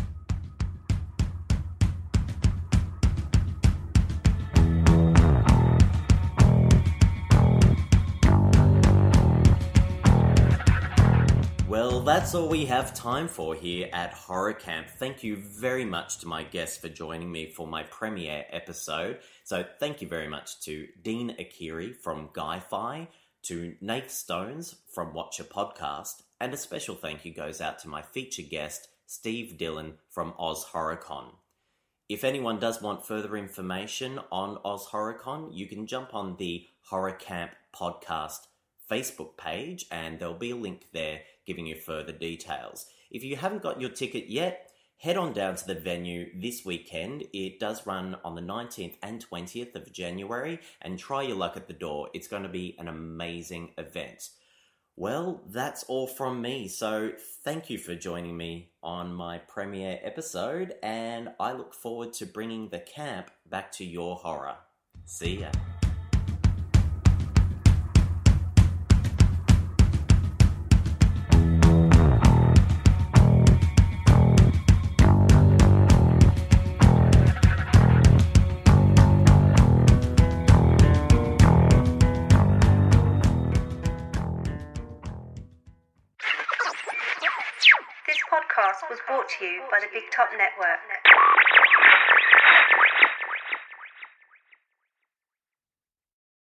Well, that's all we have time for here at Horror Camp. Thank you very much to my guests for joining me for my premiere episode. So thank you very much to Dean Akiri from Guy-Fi, to Nath Stones from Watcher Podcast, and a special thank you goes out to my feature guest, Steve Dillon from Oz HorrorCon. If anyone does want further information on Oz HorrorCon, you can jump on the Horror Camp Podcast Facebook page, and there'll be a link there giving you further details. If you haven't got your ticket yet, head on down to the venue this weekend. It does run on the 19th and 20th of January, and try your luck at the door. It's going to be an amazing event. Well, that's all from me, so thank you for joining me on my premiere episode, and I look forward to bringing the camp back to your horror. See ya. This podcast was brought to you by the Big Top Network.